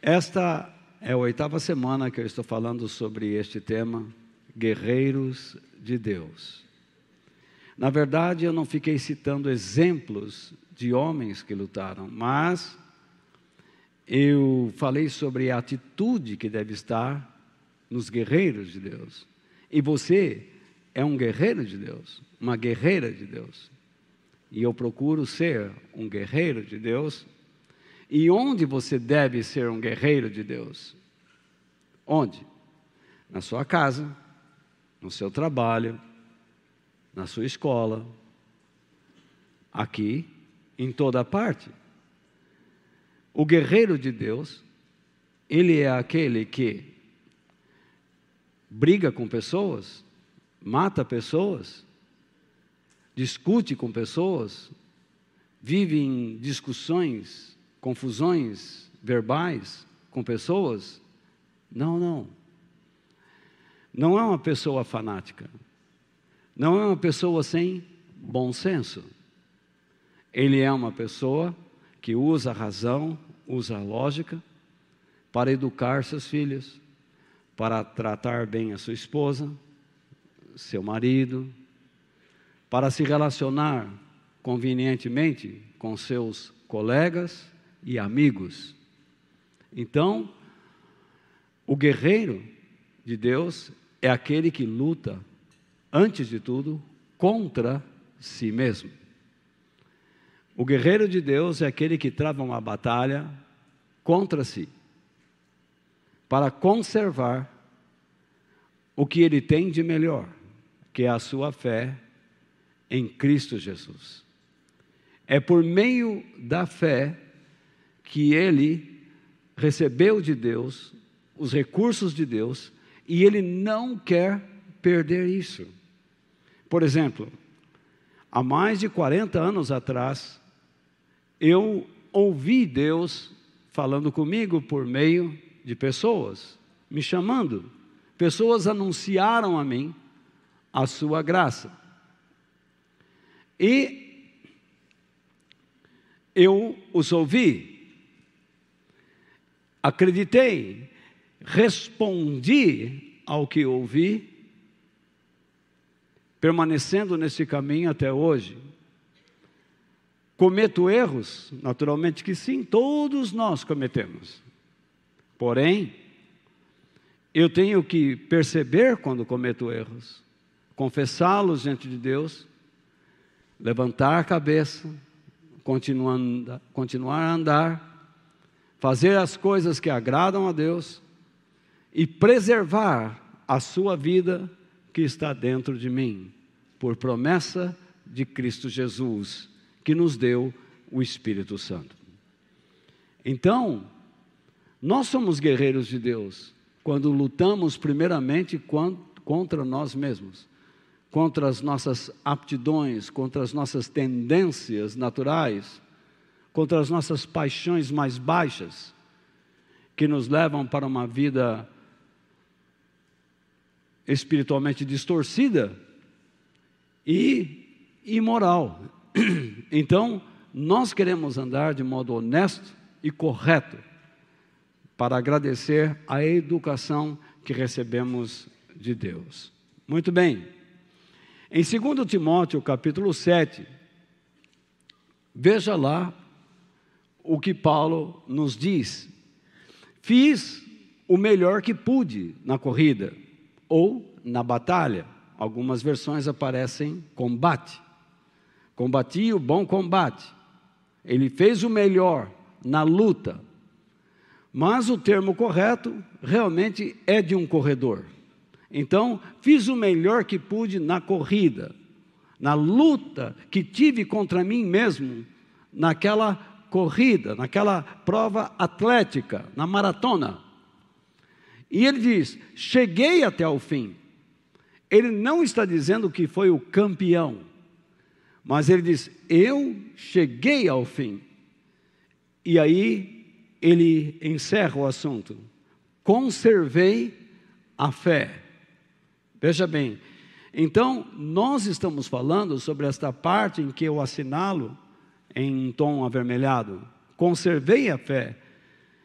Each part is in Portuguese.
Esta é a 8ª semana que eu estou falando sobre este tema, guerreiros de Deus. Na verdade, eu não fiquei citando exemplos de homens que lutaram, mas eu falei sobre a atitude que deve estar nos guerreiros de Deus. E você é um guerreiro de Deus, uma guerreira de Deus. E eu procuro ser um guerreiro de Deus. E onde você deve ser um guerreiro de Deus? Onde? Na sua casa, no seu trabalho, na sua escola, aqui, em toda parte. O guerreiro de Deus, ele é aquele que briga com pessoas, mata pessoas, discute com pessoas, vive em discussões, confusões verbais com pessoas. Não é uma pessoa fanática, não é uma pessoa sem bom senso. Ele é uma pessoa que usa a razão, usa a lógica para educar seus filhos, para tratar bem a sua esposa, seu marido, para se relacionar convenientemente com seus colegas e amigos. Então, o guerreiro de Deus é aquele que luta, antes de tudo, contra si mesmo. O guerreiro de Deus é aquele que trava uma batalha contra si, para conservar o que ele tem de melhor, que é a sua fé em Cristo Jesus. É por meio da fé que ele recebeu de Deus os recursos de Deus e ele não quer perder isso. Por exemplo, há mais de 40 anos atrás, eu ouvi Deus falando comigo por meio de pessoas, me chamando. Pessoas anunciaram a mim a sua graça. E eu os ouvi, acreditei, respondi ao que ouvi, permanecendo nesse caminho até hoje. Cometo erros? Naturalmente que sim, todos nós cometemos. Porém, eu tenho que perceber quando cometo erros, confessá-los diante de Deus, levantar a cabeça, continuar a andar, fazer as coisas que agradam a Deus e preservar a sua vida que está dentro de mim, por promessa de Cristo Jesus, que nos deu o Espírito Santo. Então, nós somos guerreiros de Deus quando lutamos primeiramente contra nós mesmos, contra as nossas aptidões, contra as nossas tendências naturais, contra as nossas paixões mais baixas, que nos levam para uma vida espiritualmente distorcida e imoral. Então, nós queremos andar de modo honesto e correto para agradecer a educação que recebemos de Deus. Muito bem. Em 2 Timóteo, capítulo 7, veja lá o que Paulo nos diz. Fiz o melhor que pude na corrida, ou na batalha. Algumas versões aparecem combate. Combati o bom combate. Ele fez o melhor na luta. Mas o termo correto realmente é de um corredor. Então, fiz o melhor que pude na corrida, na luta que tive contra mim mesmo, naquela corrida, naquela prova atlética, na maratona. E ele diz, cheguei até o fim. Ele não está dizendo que foi o campeão, mas ele diz, eu cheguei ao fim. E aí ele encerra o assunto. Conservei a fé. Veja bem, então nós estamos falando sobre esta parte em que eu assinalo em tom avermelhado. Conservei a fé.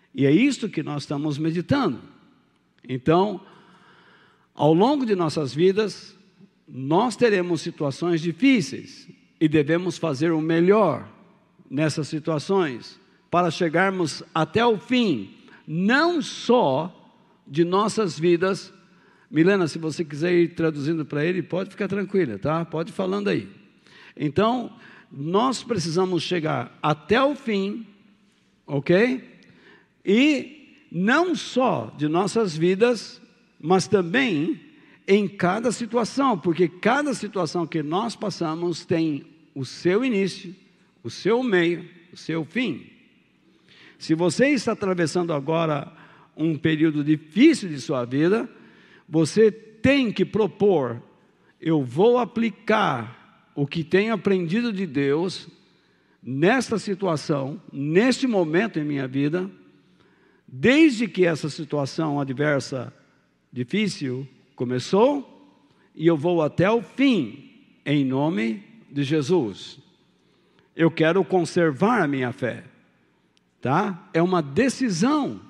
E é isso que nós estamos meditando. Então, ao longo de nossas vidas, nós teremos situações difíceis e devemos fazer o melhor nessas situações para chegarmos até o fim, não só de nossas vidas. Milena, se você quiser ir traduzindo para ele, pode ficar tranquila, tá? Pode ir falando aí. Então, nós precisamos chegar até o fim, ok? E não só de nossas vidas, mas também em cada situação, porque cada situação que nós passamos tem o seu início, o seu meio, o seu fim. Se você está atravessando agora um período difícil de sua vida, você tem que propor: eu vou aplicar o que tenho aprendido de Deus nesta situação, neste momento em minha vida, desde que essa situação adversa, difícil, começou, e eu vou até o fim, em nome de Jesus. Eu quero conservar a minha fé, tá? É uma decisão.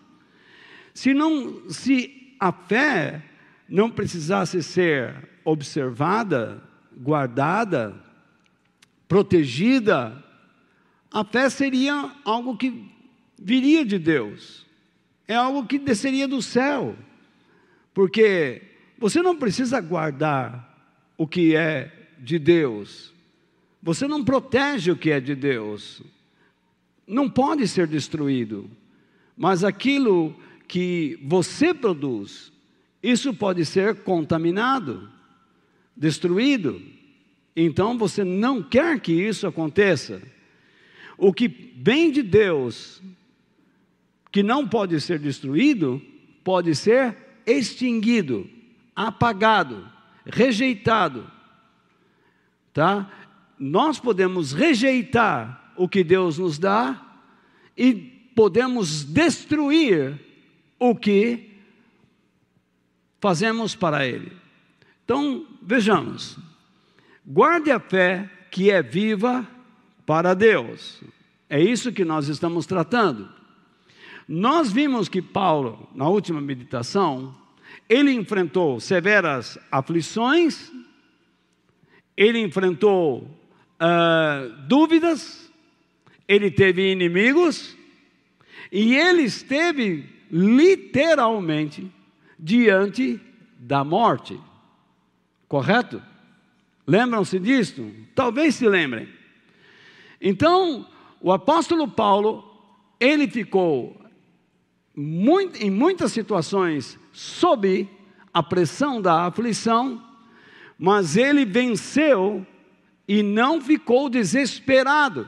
Se a fé não precisasse ser observada, guardada, protegida, a fé seria algo que viria de Deus, é algo que desceria do céu, porque você não precisa guardar o que é de Deus, você não protege o que é de Deus, não pode ser destruído, mas aquilo que você produz, isso pode ser contaminado, destruído. Então você não quer que isso aconteça. O que vem de Deus, que não pode ser destruído, pode ser extinguido, apagado, rejeitado, tá? Nós podemos rejeitar o que Deus nos dá e podemos destruir o que fazemos para Ele. Então, vejamos, guarde a fé que é viva para Deus, é isso que nós estamos tratando. Nós vimos que Paulo, na última meditação, ele enfrentou severas aflições, ele enfrentou dúvidas, ele teve inimigos, e ele esteve literalmente diante da morte, correto? Lembram-se disso? Talvez se lembrem. Então, o apóstolo Paulo, ele ficou em muitas situações sob a pressão da aflição, mas ele venceu e não ficou desesperado.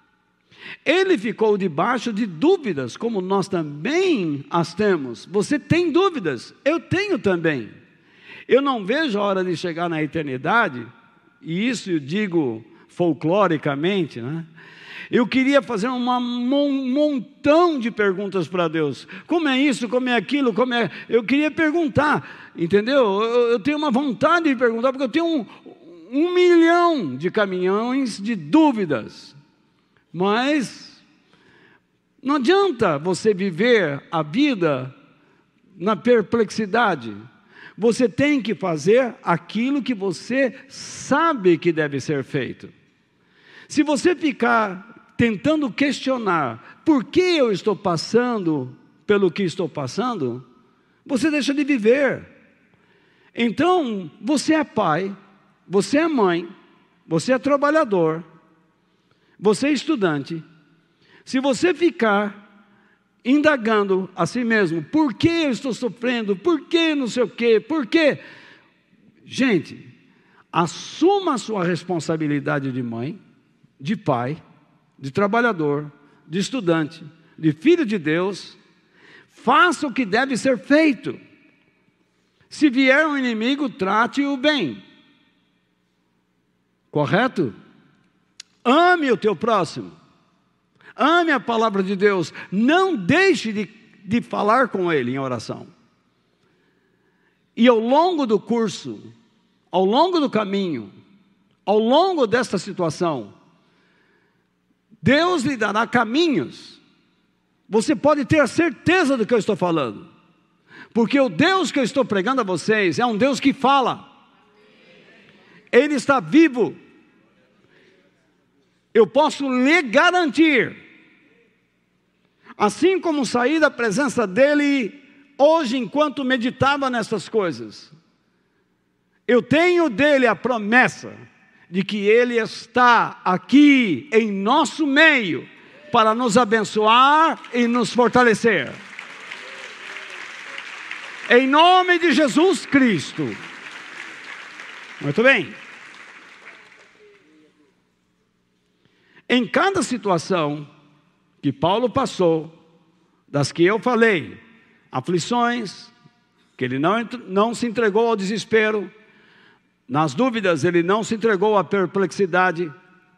Ele ficou debaixo de dúvidas, como nós também as temos. Você tem dúvidas, eu tenho também. Eu não vejo a hora de chegar na eternidade, e isso eu digo folcloricamente, né? Eu queria fazer um montão de perguntas para Deus. Como é isso, como é aquilo, como é... Eu queria perguntar, entendeu? Eu tenho uma vontade de perguntar, porque eu tenho um milhão de caminhões de dúvidas. Mas não adianta você viver a vida na perplexidade. Você tem que fazer aquilo que você sabe que deve ser feito. Se você ficar tentando questionar por que eu estou passando pelo que estou passando, você deixa de viver. Então, você é pai, você é mãe, você é trabalhador, você é estudante. Se você ficar indagando a si mesmo, por que eu estou sofrendo, por que não sei o quê, por quê? Gente, assuma a sua responsabilidade de mãe, de pai, de trabalhador, de estudante, de filho de Deus, faça o que deve ser feito. Se vier um inimigo, trate-o bem. Correto? Ame o teu próximo. Ame a palavra de Deus. Não deixe de falar com ele em oração. E ao longo do curso, ao longo do caminho, ao longo desta situação, Deus lhe dará caminhos Você pode ter a certeza do que eu estou falando, porque o Deus que eu estou pregando a vocês é um Deus que fala. Ele está vivo. Eu posso lhe garantir, assim como saí da presença dele hoje enquanto meditava nessas coisas, eu tenho dele a promessa de que ele está aqui em nosso meio para nos abençoar e nos fortalecer. Em nome de Jesus Cristo. Muito bem. Em cada situação que Paulo passou, das que eu falei, aflições, que ele não se entregou ao desespero, nas dúvidas ele não se entregou à perplexidade,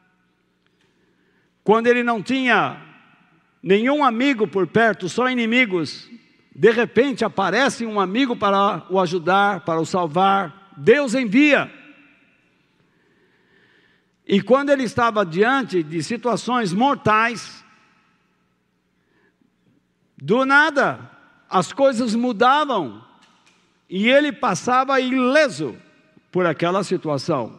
quando ele não tinha nenhum amigo por perto, só inimigos, de repente aparece um amigo para o ajudar, para o salvar, Deus envia. E quando ele estava diante de situações mortais, do nada as coisas mudavam e ele passava ileso por aquela situação.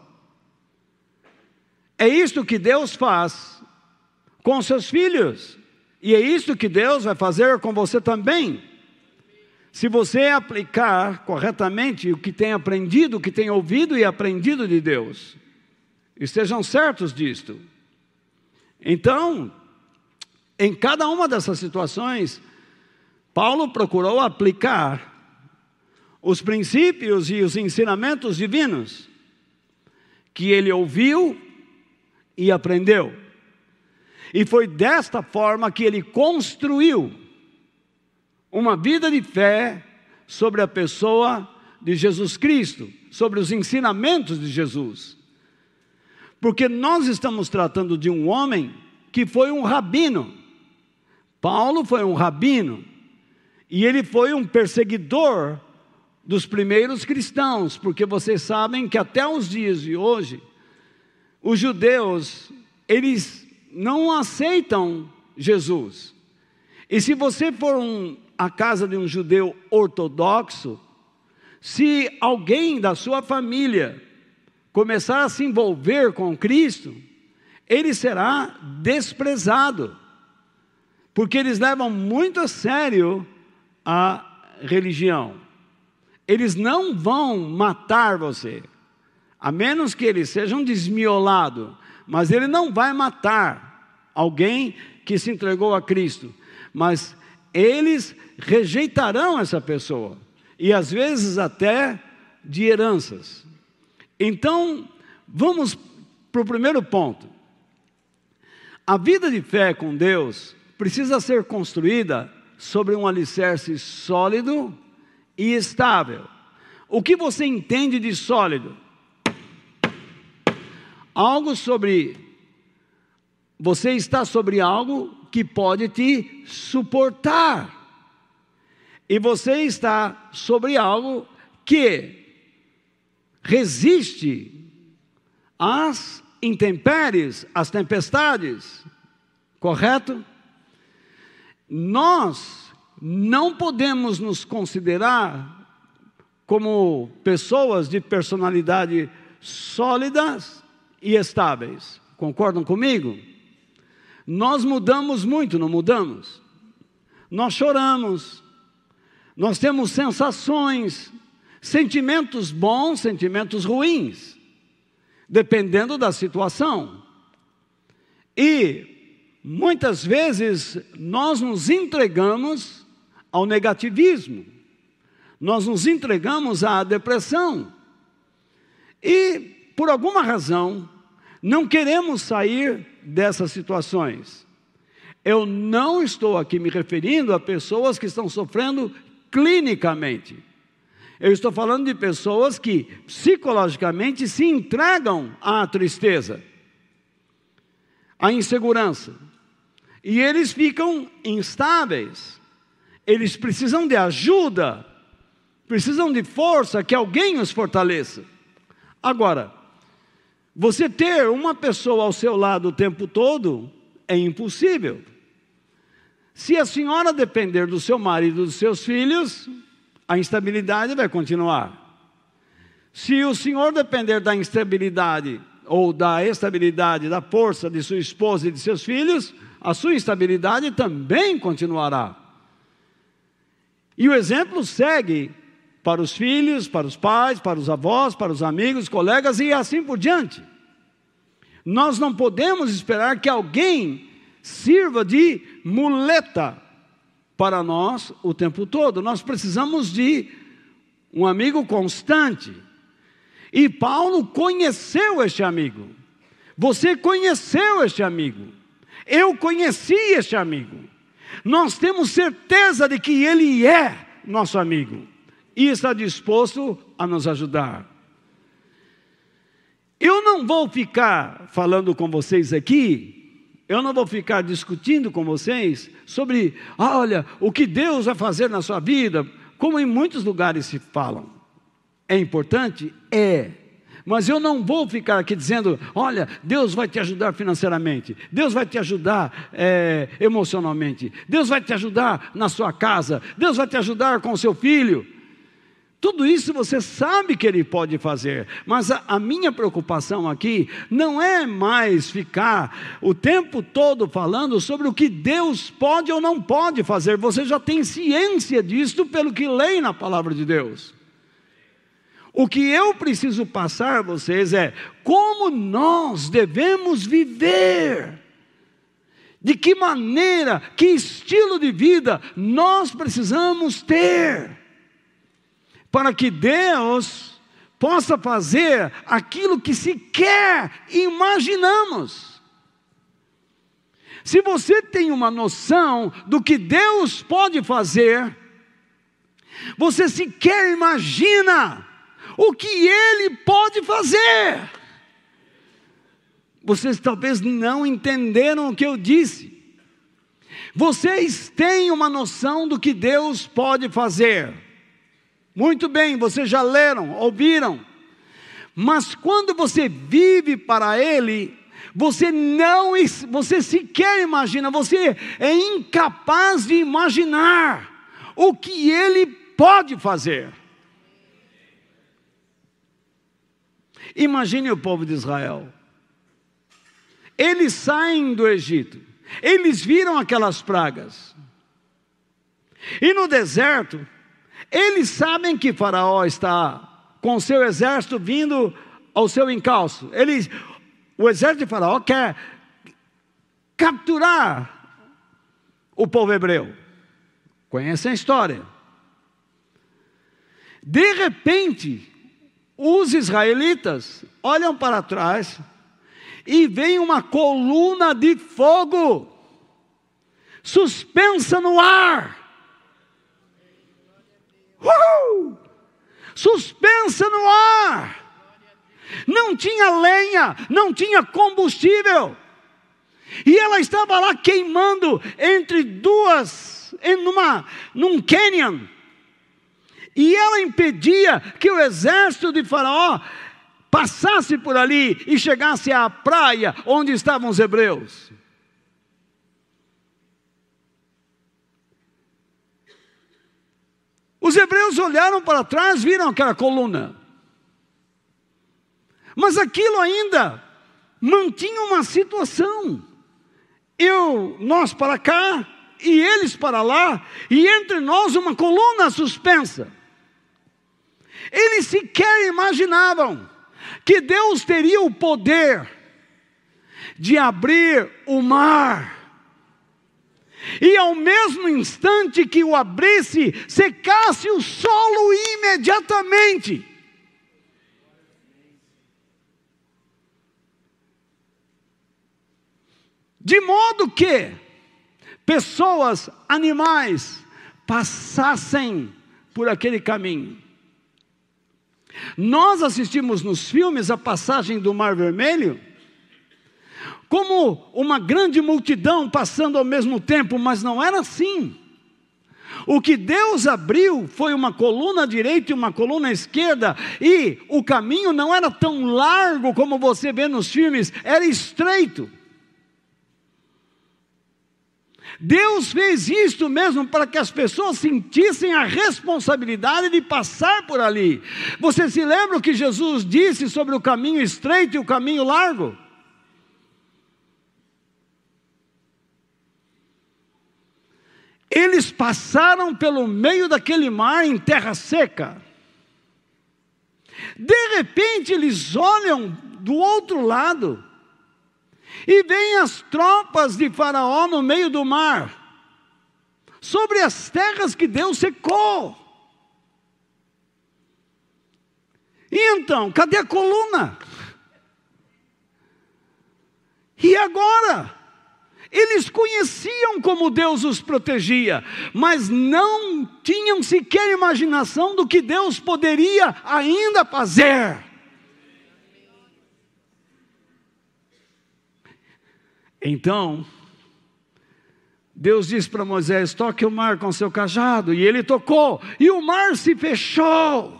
É isto que Deus faz com seus filhos, e é isto que Deus vai fazer com você também. Se você aplicar corretamente o que tem aprendido, o que tem ouvido e aprendido de Deus, estejam certos disto. Então, em cada uma dessas situações, Paulo procurou aplicar os princípios e os ensinamentos divinos que ele ouviu e aprendeu. E foi desta forma que ele construiu uma vida de fé sobre a pessoa de Jesus Cristo, sobre os ensinamentos de Jesus. Porque nós estamos tratando de um homem que foi um rabino. Paulo foi um rabino, e ele foi um perseguidor dos primeiros cristãos, porque vocês sabem que até os dias de hoje, os judeus, eles não aceitam Jesus. E se você for à casa de um judeu ortodoxo, se alguém da sua família começar a se envolver com Cristo, ele será desprezado, porque eles levam muito a sério a religião. Eles não vão matar você, a menos que ele seja um desmiolado, mas ele não vai matar alguém que se entregou a Cristo, mas eles rejeitarão essa pessoa, e às vezes até de heranças. Então, vamos para o primeiro ponto. A vida de fé com Deus precisa ser construída sobre um alicerce sólido e estável. O que você entende de sólido? Você está sobre algo que pode te suportar. E você está sobre algo que resiste às intempéries, às tempestades. Correto? Nós não podemos nos considerar como pessoas de personalidade sólidas e estáveis. Concordam comigo? Nós mudamos muito, não mudamos? Nós choramos, nós temos sensações, sentimentos bons, sentimentos ruins, dependendo da situação. E muitas vezes nós nos entregamos ao negativismo, nós nos entregamos à depressão, e por alguma razão não queremos sair dessas situações. Eu não estou aqui me referindo a pessoas que estão sofrendo clinicamente. Eu estou falando de pessoas que psicologicamente se entregam à tristeza, à insegurança, e eles ficam instáveis. Eles precisam de ajuda, precisam de força, que alguém os fortaleça. Agora, você ter uma pessoa ao seu lado o tempo todo é impossível. Se a senhora depender do seu marido e dos seus filhos, a instabilidade vai continuar. Se o senhor depender da instabilidade ou da estabilidade, da força de sua esposa e de seus filhos, a sua instabilidade também continuará. E o exemplo segue para os filhos, para os pais, para os avós, para os amigos, colegas e assim por diante. Nós não podemos esperar que alguém sirva de muleta para nós o tempo todo. Nós precisamos de um amigo constante. E Paulo conheceu este amigo. Você conheceu este amigo. Eu conheci este amigo. Nós temos certeza de que ele é nosso amigo e está disposto a nos ajudar. Eu não vou ficar falando com vocês aqui, eu não vou ficar discutindo com vocês sobre, olha, o que Deus vai fazer na sua vida, como em muitos lugares se falam. É importante? É. Mas eu não vou ficar aqui dizendo, olha, Deus vai te ajudar financeiramente, Deus vai te ajudar emocionalmente, Deus vai te ajudar na sua casa, Deus vai te ajudar com o seu filho. Tudo isso você sabe que Ele pode fazer, mas a minha preocupação aqui não é mais ficar o tempo todo falando sobre o que Deus pode ou não pode fazer. Você já tem ciência disso pelo que lê na palavra de Deus. O que eu preciso passar a vocês é como nós devemos viver. De que maneira, que estilo de vida nós precisamos ter para que Deus possa fazer aquilo que sequer imaginamos. Se você tem uma noção do que Deus pode fazer, você sequer imagina o que Ele pode fazer. Vocês talvez não entenderam o que eu disse. Vocês têm uma noção do que Deus pode fazer. Muito bem, vocês já leram, ouviram. Mas quando você vive para Ele, você sequer imagina, você é incapaz de imaginar o que Ele pode fazer. Imagine o povo de Israel. Eles saem do Egito, eles viram aquelas pragas. E no deserto, eles sabem que Faraó está com seu exército vindo ao seu encalço. O exército de Faraó quer capturar o povo hebreu. Conhecem a história. De repente, os israelitas olham para trás e veem uma coluna de fogo suspensa no ar. Suspensa no ar. Não tinha lenha, não tinha combustível. E ela estava lá queimando entre num canyon. E ela impedia que o exército de Faraó passasse por ali e chegasse à praia onde estavam os hebreus. Os hebreus olharam para trás, viram aquela coluna. Mas aquilo ainda mantinha uma situação. Nós para cá e eles para lá, e entre nós uma coluna suspensa. Eles sequer imaginavam que Deus teria o poder de abrir o mar, e ao mesmo instante que o abrisse, secasse o solo imediatamente. De modo que pessoas, animais, passassem por aquele caminho. Nós assistimos nos filmes a passagem do Mar Vermelho como uma grande multidão passando ao mesmo tempo, mas não era assim. O que Deus abriu foi uma coluna direita e uma coluna esquerda, e o caminho não era tão largo como você vê nos filmes, era estreito. Deus fez isto mesmo para que as pessoas sentissem a responsabilidade de passar por ali. Você se lembra o que Jesus disse sobre o caminho estreito e o caminho largo? Eles passaram pelo meio daquele mar em terra seca. De repente eles olham do outro lado e veem as tropas de Faraó no meio do mar, sobre as terras que Deus secou. E então, cadê a coluna? E agora? Eles conheciam como Deus os protegia, mas não tinham sequer imaginação do que Deus poderia ainda fazer. Então, Deus disse para Moisés: toque o mar com seu cajado, e ele tocou, e o mar se fechou.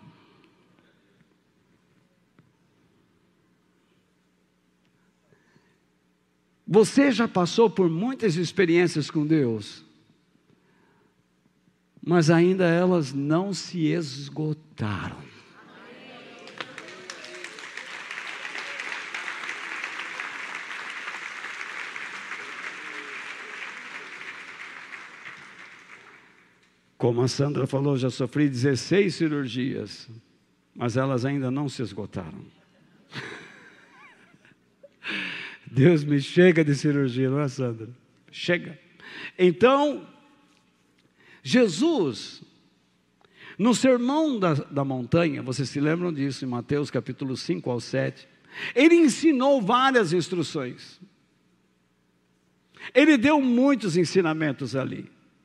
Você já passou por muitas experiências com Deus, mas ainda elas não se esgotaram. Como a Sandra falou, já sofri 16 cirurgias, mas elas ainda não se esgotaram. Deus me chega de cirurgia, não é, Sandra? Chega. Então, Jesus, no sermão da montanha, vocês se lembram disso, em Mateus capítulo 5 ao 7, ele ensinou várias instruções. Ele deu muitos ensinamentos ali,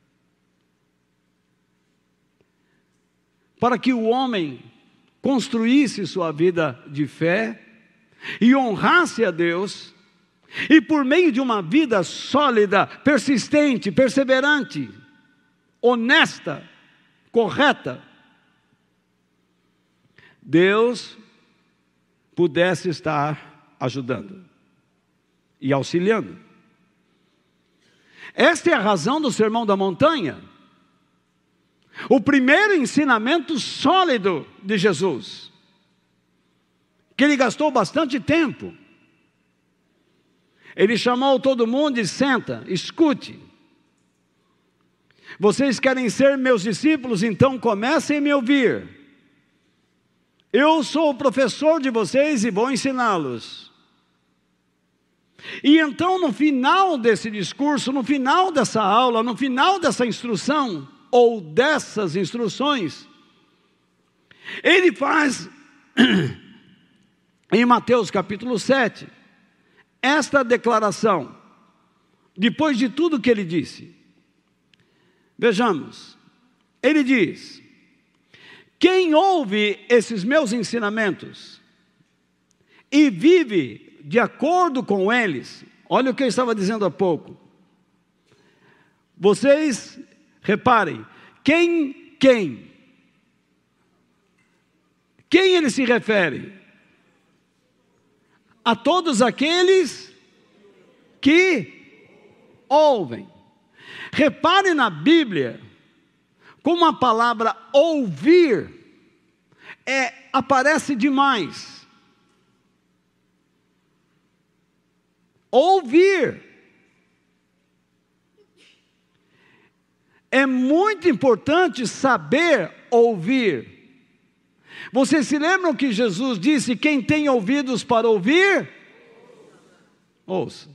para que o homem construísse sua vida de fé e honrasse a Deus, e por meio de uma vida sólida, persistente, perseverante, honesta, correta, Deus pudesse estar ajudando e auxiliando. Esta é a razão do Sermão da Montanha. O primeiro ensinamento sólido de Jesus, que ele gastou bastante tempo. Ele chamou todo mundo e disse: senta, escute. Vocês querem ser meus discípulos, então comecem a me ouvir. Eu sou o professor de vocês e vou ensiná-los. E então, no final desse discurso, no final dessa aula, no final dessa instrução, ou dessas instruções, ele faz, em Mateus capítulo 7, esta declaração, depois de tudo que ele disse. Vejamos, ele diz: quem ouve esses meus ensinamentos e vive de acordo com eles, olha o que eu estava dizendo há pouco, vocês reparem, quem ele se refere? A todos aqueles que ouvem. Repare na Bíblia, como a palavra ouvir aparece demais. Ouvir. É muito importante saber ouvir. Vocês se lembram que Jesus disse: quem tem ouvidos para ouvir, ouça.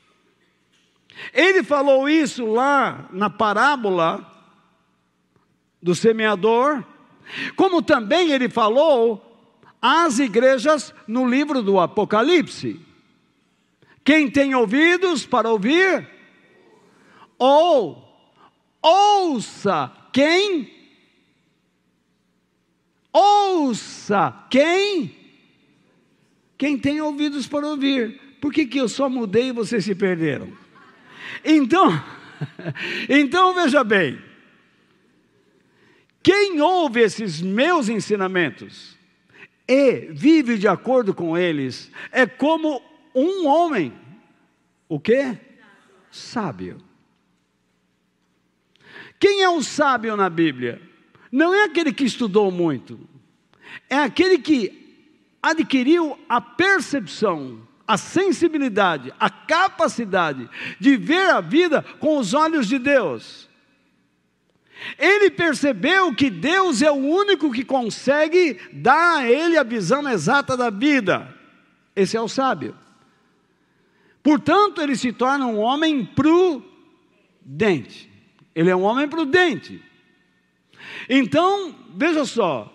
Ele falou isso lá na parábola do semeador, como também ele falou às igrejas no livro do Apocalipse. Quem tem ouvidos para ouvir, ouça quem? Ouça quem? Quem tem ouvidos para ouvir. Por que eu só mudei e vocês se perderam? Então veja bem, quem ouve esses meus ensinamentos e vive de acordo com eles, é como um homem, o quê? Sábio. Quem é o sábio na Bíblia? Não é aquele que estudou muito, é aquele que adquiriu a percepção, a sensibilidade, a capacidade de ver a vida com os olhos de Deus. Ele percebeu que Deus é o único que consegue dar a ele a visão exata da vida. Esse é o sábio. Portanto, ele se torna um homem prudente. Ele é um homem prudente. Então, veja só.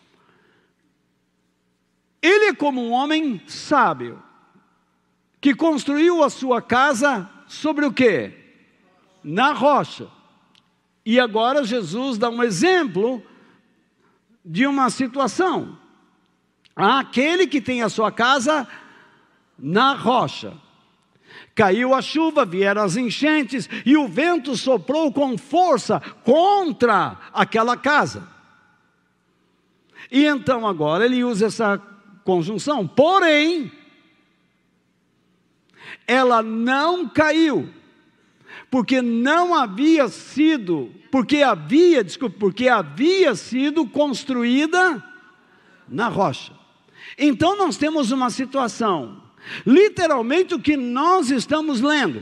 Ele é como um homem sábio, que construiu a sua casa sobre o quê? Na rocha. E agora Jesus dá um exemplo de uma situação. Há aquele que tem a sua casa na rocha. Caiu a chuva, vieram as enchentes, e o vento soprou com força contra aquela casa. E então agora ele usa essa conjunção. Porém, ela não caiu, porque havia sido construída na rocha. Então nós temos uma situação, literalmente o que nós estamos lendo,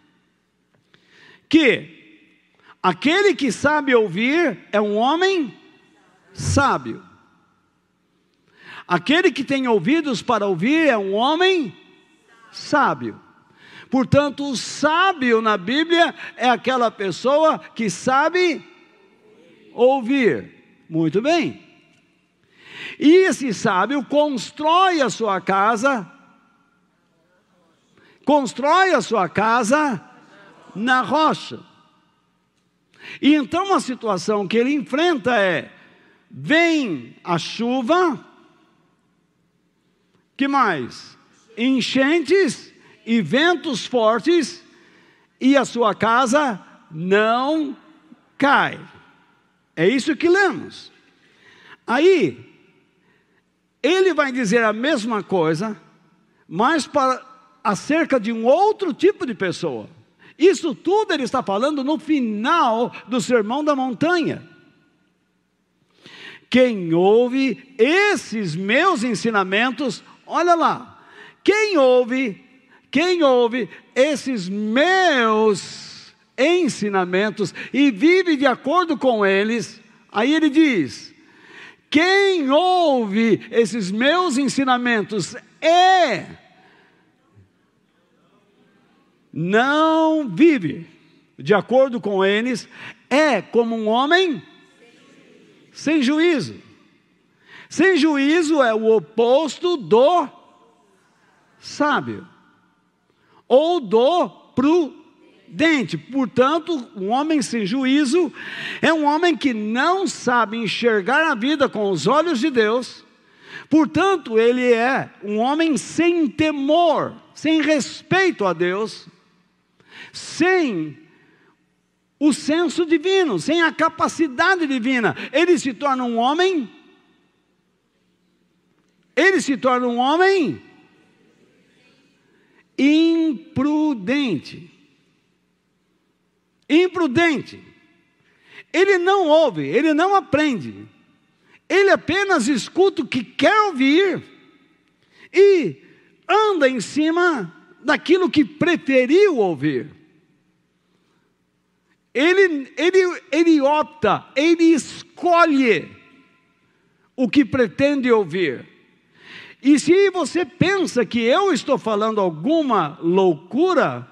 que aquele que sabe ouvir é um homem sábio. Aquele que tem ouvidos para ouvir é um homem sábio. Portanto, o sábio na Bíblia é aquela pessoa que sabe ouvir. Muito bem. E esse sábio constrói a sua casa na rocha. E então a situação que ele enfrenta é: vem a chuva, que mais? Enchentes e ventos fortes, e a sua casa não cai. É isso que lemos. Aí, ele vai dizer a mesma coisa, mas acerca de um outro tipo de pessoa. Isso tudo ele está falando no final do Sermão da Montanha. Quem ouve esses meus ensinamentos, olha lá, quem ouve esses meus ensinamentos e vive de acordo com eles, aí ele diz: quem ouve esses meus ensinamentos não vive de acordo com eles, é como um homem sem juízo. Sem juízo é o oposto do sábio, ou do prudente. Portanto, um homem sem juízo é um homem que não sabe enxergar a vida com os olhos de Deus. Portanto, ele é um homem sem temor, sem respeito a Deus, sem o senso divino, sem a capacidade divina. Ele se torna um homem imprudente. Ele não ouve, ele não aprende, ele apenas escuta o que quer ouvir e anda em cima daquilo que preferiu ouvir. Ele opta, ele escolhe o que pretende ouvir. E se você pensa que eu estou falando alguma loucura,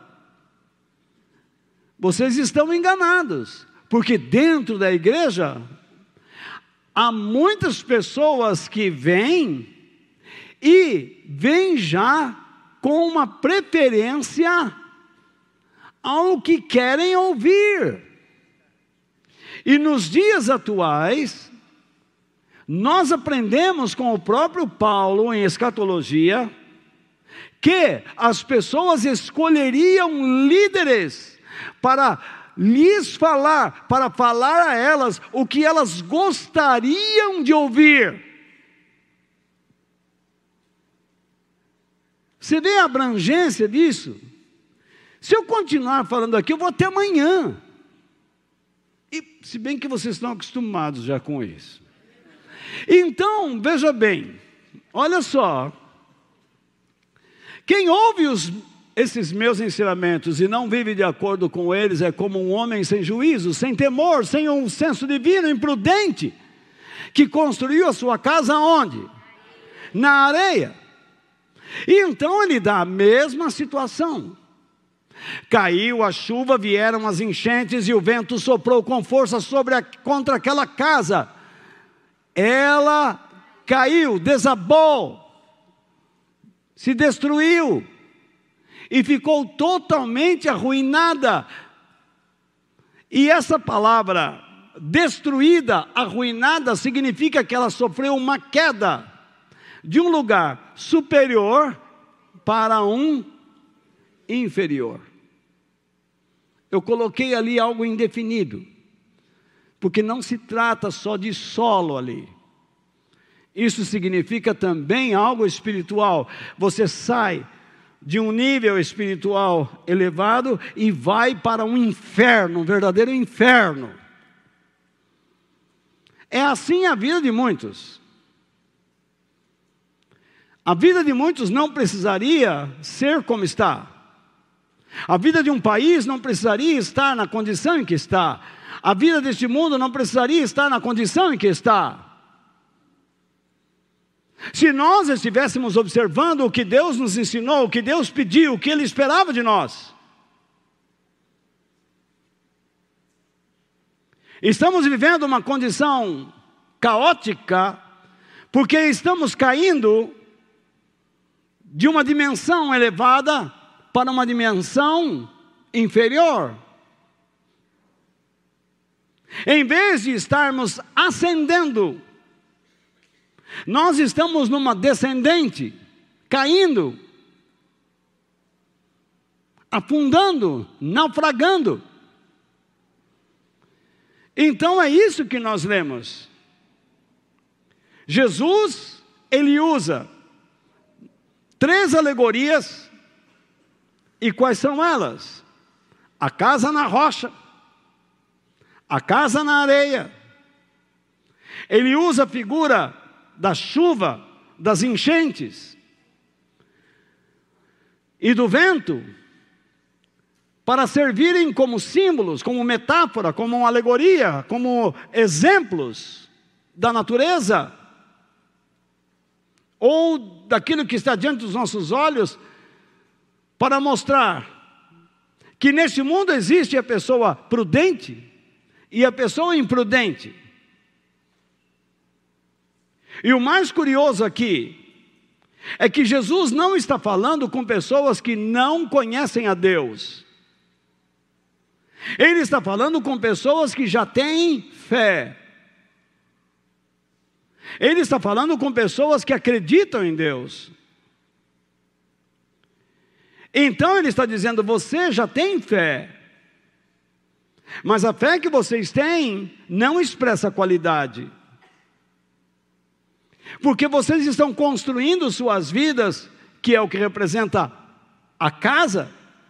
vocês estão enganados, porque dentro da igreja há muitas pessoas que vêm já com uma preferência ao que querem ouvir. E nos dias atuais, nós aprendemos com o próprio Paulo em escatologia, que as pessoas escolheriam líderes para lhes falar, para falar a elas o que elas gostariam de ouvir. Você vê a abrangência disso? Se eu continuar falando aqui, eu vou até amanhã. E se bem que vocês estão acostumados já com isso. Então, veja bem, olha só. Quem ouve esses meus ensinamentos e não vive de acordo com eles é como um homem sem juízo, sem temor, sem um senso divino, imprudente, que construiu a sua casa onde? Na areia. E então ele dá a mesma situação. Caiu a chuva, vieram as enchentes e o vento soprou com força contra aquela casa. Ela caiu, desabou, se destruiu e ficou totalmente arruinada. E essa palavra destruída, arruinada, significa que ela sofreu uma queda de um lugar superior para um inferior. Eu coloquei ali algo indefinido, porque não se trata só de solo ali. Isso significa também algo espiritual. Você sai de um nível espiritual elevado e vai para um inferno, um verdadeiro inferno. É assim a vida de muitos. A vida de muitos não precisaria ser como está. A vida de um país não precisaria estar na condição em que está. A vida deste mundo não precisaria estar na condição em que está. Se nós estivéssemos observando o que Deus nos ensinou, o que Deus pediu, o que Ele esperava de nós. Estamos vivendo uma condição caótica, porque estamos caindo de uma dimensão elevada para uma dimensão inferior. Em vez de estarmos ascendendo, nós estamos numa descendente, caindo, afundando, naufragando. Então é isso que nós lemos. Jesus, ele usa 3 alegorias. E quais são elas? A casa na rocha, a casa na areia. Ele usa a figura da chuva, das enchentes e do vento para servirem como símbolos, como metáfora, como uma alegoria, como exemplos da natureza ou daquilo que está diante dos nossos olhos, para mostrar que neste mundo existe a pessoa prudente e a pessoa imprudente. E o mais curioso aqui é que Jesus não está falando com pessoas que não conhecem a Deus. Ele está falando com pessoas que já têm fé. Ele está falando com pessoas que acreditam em Deus. Então ele está dizendo, você já tem fé. Mas a fé que vocês têm não expressa qualidade. Porque vocês estão construindo suas vidas, que é o que representa a casa,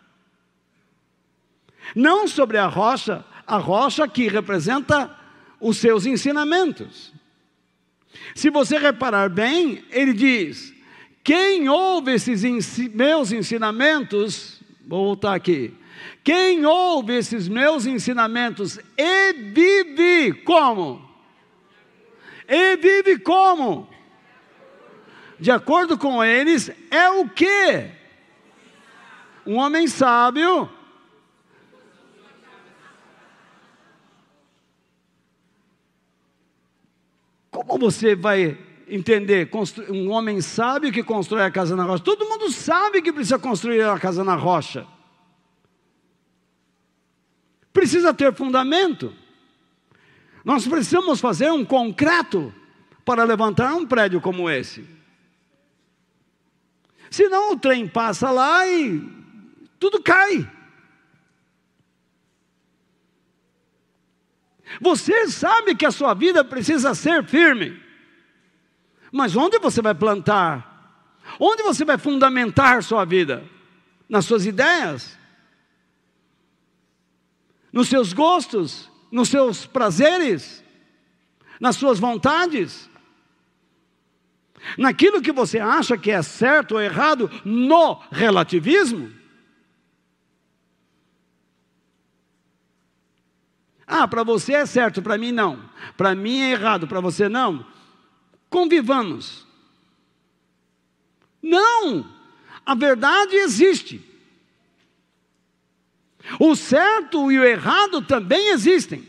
não sobre a rocha que representa os seus ensinamentos. Se você reparar bem, ele diz, quem ouve esses meus ensinamentos, vou voltar aqui, quem ouve esses meus ensinamentos e vive como? E vive como? De acordo com eles, é o quê? Um homem sábio. Como você vai entender um homem sábio que constrói a casa na rocha? Todo mundo sabe que precisa construir a casa na rocha. Precisa ter fundamento. Nós precisamos fazer um concreto para levantar um prédio como esse. Senão o trem passa lá e tudo cai. Você sabe que a sua vida precisa ser firme. Mas onde você vai plantar? Onde você vai fundamentar sua vida? Nas suas ideias? Nos seus gostos? nos seus prazeres, nas suas vontades, naquilo que você acha que é certo ou errado, no relativismo. Ah, para você é certo, para mim não. Para mim é errado, para você não. Convivamos. Não! A verdade existe. O certo e o errado também existem.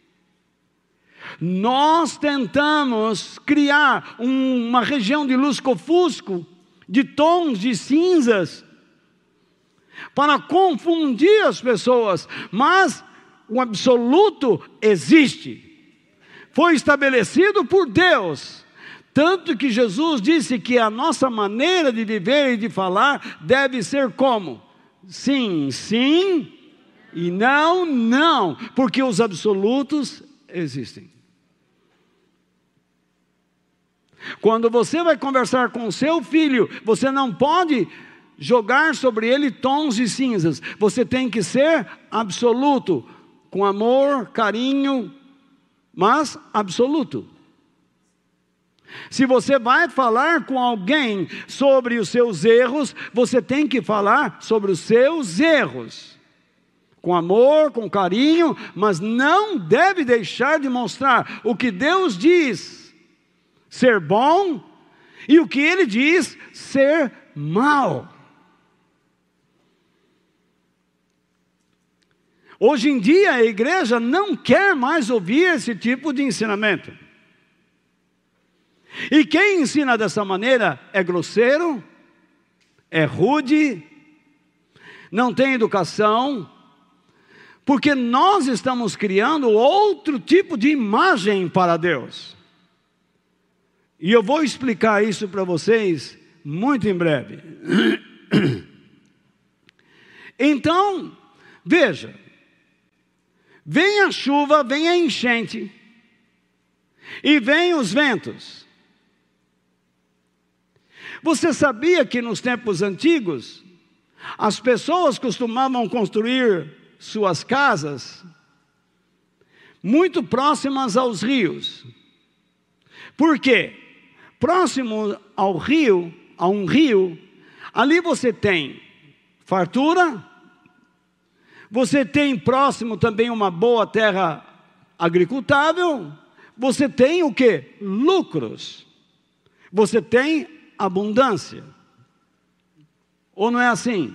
Nós tentamos criar uma região de lusco-fusco, de tons de cinzas, para confundir as pessoas, mas o absoluto existe. Foi estabelecido por Deus. Tanto que Jesus disse que a nossa maneira de viver e de falar deve ser como? Sim, sim, e não, não. Porque os absolutos existem. Quando você vai conversar com o seu filho, você não pode jogar sobre ele tons de cinzas. Você tem que ser absoluto, com amor, carinho, mas absoluto. Se você vai falar com alguém sobre os seus erros, você tem que falar sobre os seus erros. Com amor, com carinho, mas não deve deixar de mostrar o que Deus diz ser bom e o que Ele diz ser mal. Hoje em dia a igreja não quer mais ouvir esse tipo de ensinamento. E quem ensina dessa maneira é grosseiro, é rude, não tem educação, porque nós estamos criando outro tipo de imagem para Deus. E eu vou explicar isso para vocês muito em breve. Então, veja, vem a chuva, vem a enchente, e vem os ventos. Você sabia que nos tempos antigos, as pessoas costumavam construir suas casas muito próximas aos rios? Por quê? Próximo ao rio, a um rio, ali você tem fartura, você tem próximo também uma boa terra agricultável, você tem o quê? Lucros. Você tem abundância. Ou não é assim?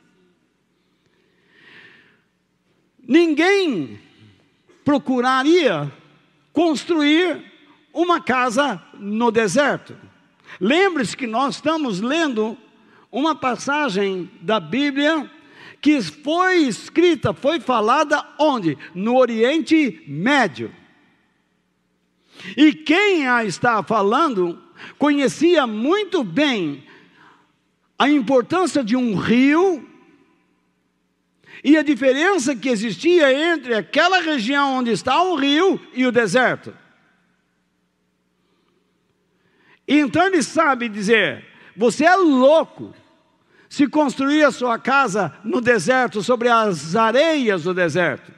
Ninguém procuraria construir uma casa no deserto. Lembre-se que nós estamos lendo uma passagem da Bíblia que foi escrita, foi falada onde? No Oriente Médio. E quem a está falando conhecia muito bem a importância de um rio e a diferença que existia entre aquela região onde está o rio e o deserto. Então ele sabe dizer: você é louco se construir a sua casa no deserto, sobre as areias do deserto.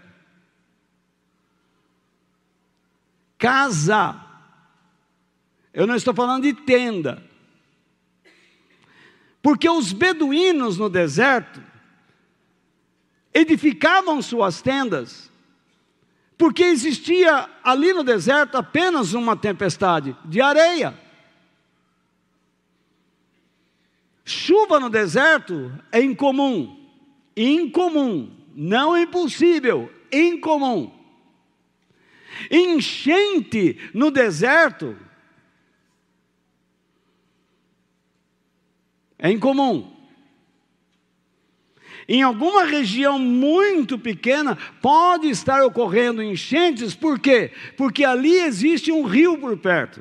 Casa. Eu não estou falando de tenda. Porque os beduínos no deserto edificavam suas tendas, porque existia ali no deserto apenas uma tempestade de areia. Chuva no deserto é incomum, não é impossível, incomum. Enchente no deserto é incomum. Em alguma região muito pequena pode estar ocorrendo enchentes, por quê? Porque ali existe um rio por perto.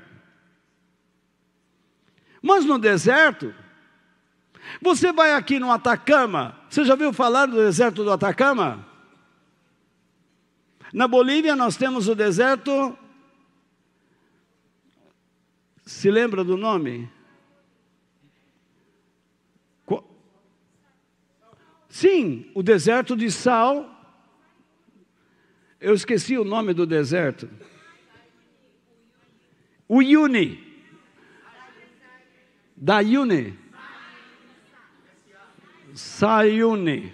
Mas no deserto, você vai aqui no Atacama, você já ouviu falar do deserto do Atacama? Na Bolívia nós temos o deserto, se lembra do nome? Sim, o deserto de sal. Eu esqueci o nome do deserto. Uyuni. Dayuni. Sayuni.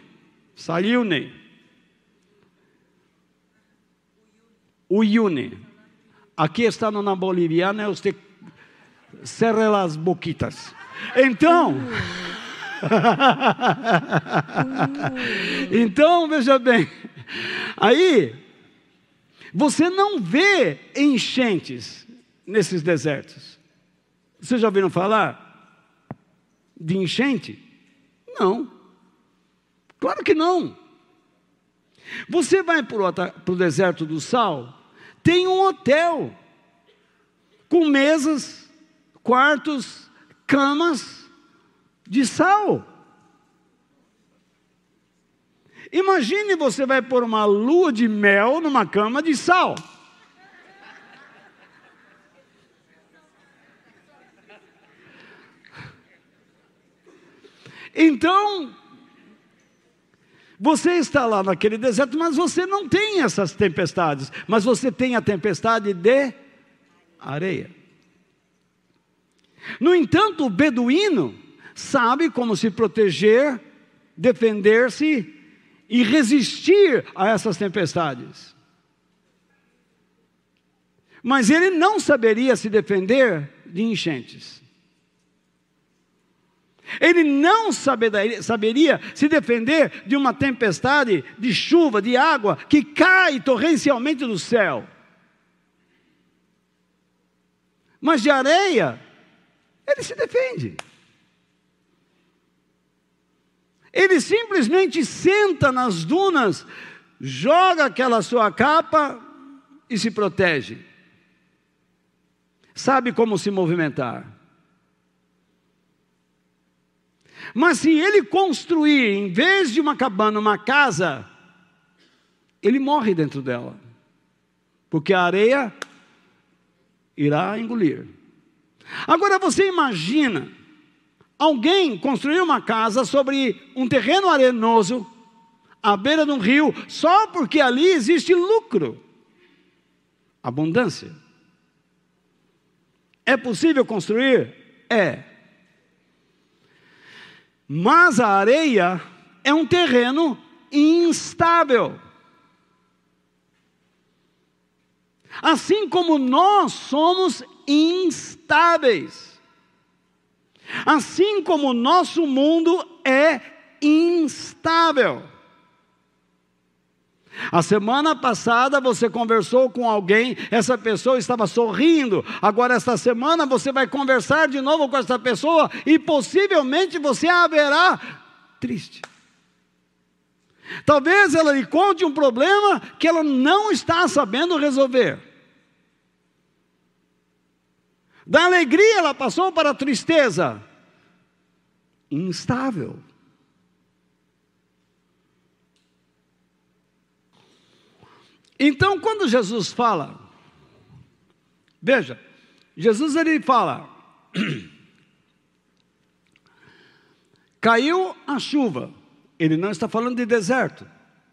Uyuni. Aqui está na boliviana, usted cerra las boquitas. Então, então veja bem, aí você não vê enchentes nesses desertos. Vocês já ouviram falar de enchente? Não, claro que não. Você vai para o deserto do Sal, tem um hotel com mesas, quartos, camas de sal. Imagine você vai pôr uma lua de mel numa cama de sal. Então, você está lá naquele deserto, mas você não tem essas tempestades, mas você tem a tempestade de areia. No entanto, o beduíno sabe como se proteger, defender-se e resistir a essas tempestades. Mas ele não saberia se defender de enchentes. Ele não saberia se defender de uma tempestade de chuva, de água, que cai torrencialmente do céu. Mas de areia, ele se defende. Ele simplesmente senta nas dunas, joga aquela sua capa e se protege. Sabe como se movimentar. Mas se ele construir, em vez de uma cabana, uma casa, ele morre dentro dela. Porque a areia irá engolir. Agora você imagina, alguém construir uma casa sobre um terreno arenoso, à beira de um rio, só porque ali existe lucro, abundância. É possível construir? É. Mas a areia é um terreno instável. Assim como nós somos instáveis. Assim como o nosso mundo é instável. A semana passada você conversou com alguém, essa pessoa estava sorrindo. Agora esta semana você vai conversar de novo com essa pessoa e possivelmente você a verá triste. Talvez ela lhe conte um problema que ela não está sabendo resolver. Da alegria ela passou para a tristeza. Instável. Então, quando Jesus fala, veja, Jesus ele fala, caiu a chuva, ele não está falando de deserto.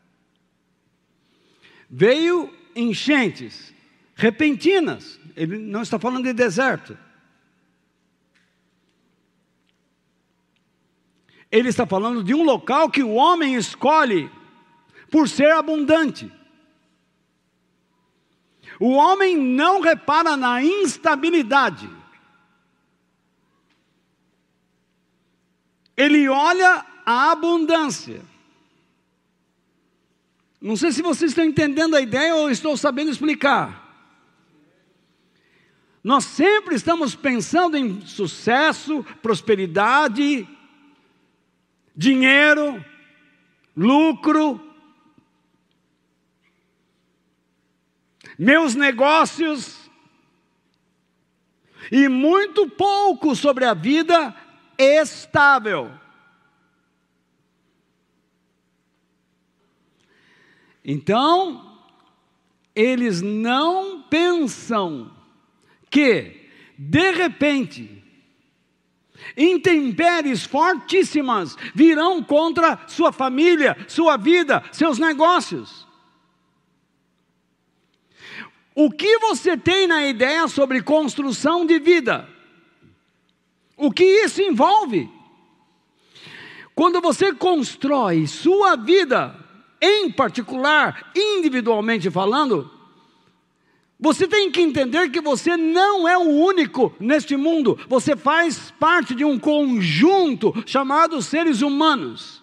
Veio enchentes repentinas, ele não está falando de deserto. Ele está falando de um local que o homem escolhe por ser abundante. O homem não repara na instabilidade. Ele olha a abundância. Não sei se vocês estão entendendo a ideia ou estou sabendo explicar. Nós sempre estamos pensando em sucesso, prosperidade, dinheiro, lucro, meus negócios, e muito pouco sobre a vida estável. Então, eles não pensam que, de repente, intempéries fortíssimas virão contra sua família, sua vida, seus negócios. O que você tem na ideia sobre construção de vida? O que isso envolve? Quando você constrói sua vida, em particular, individualmente falando, você tem que entender que você não é o único neste mundo. Você faz parte de um conjunto chamado seres humanos.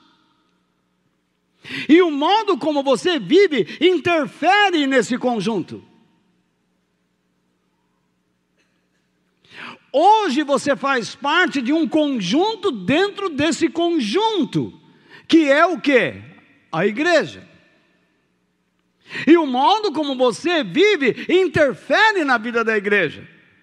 E o modo como você vive interfere nesse conjunto. Hoje você faz parte de um conjunto dentro desse conjunto, que é o quê? A igreja. E o modo como você vive interfere na vida da igreja.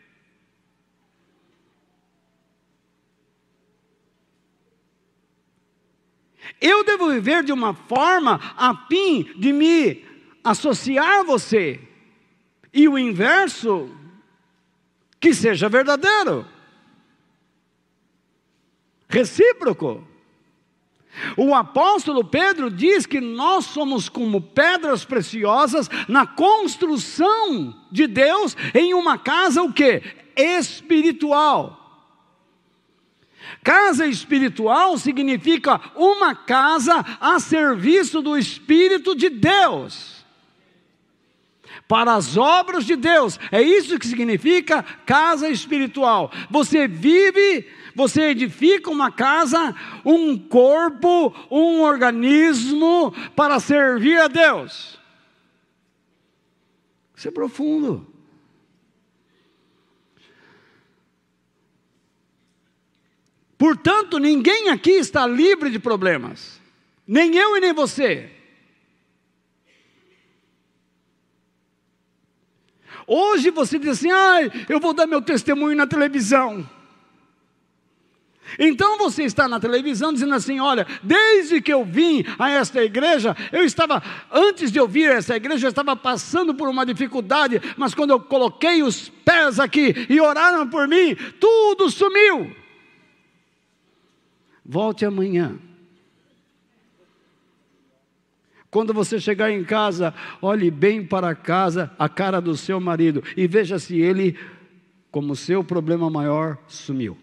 Eu devo viver de uma forma a fim de me associar a você. E o inverso, que seja verdadeiro. Recíproco. O apóstolo Pedro diz que nós somos como pedras preciosas na construção de Deus em uma casa o quê? Espiritual. Casa espiritual significa uma casa a serviço do Espírito de Deus. Para as obras de Deus. É isso que significa casa espiritual. Você vive... Você edifica uma casa, um corpo, um organismo para servir a Deus. Isso é profundo. Portanto, ninguém aqui está livre de problemas. Nem eu e nem você. Hoje você diz assim, eu vou dar meu testemunho na televisão. Então você está na televisão dizendo assim, olha, desde que eu vim a esta igreja, antes de eu vir a essa igreja, eu estava passando por uma dificuldade, mas quando eu coloquei os pés aqui e oraram por mim, tudo sumiu. Volte amanhã. Quando você chegar em casa, olhe bem para a cara do seu marido e veja se ele, como seu problema maior, sumiu.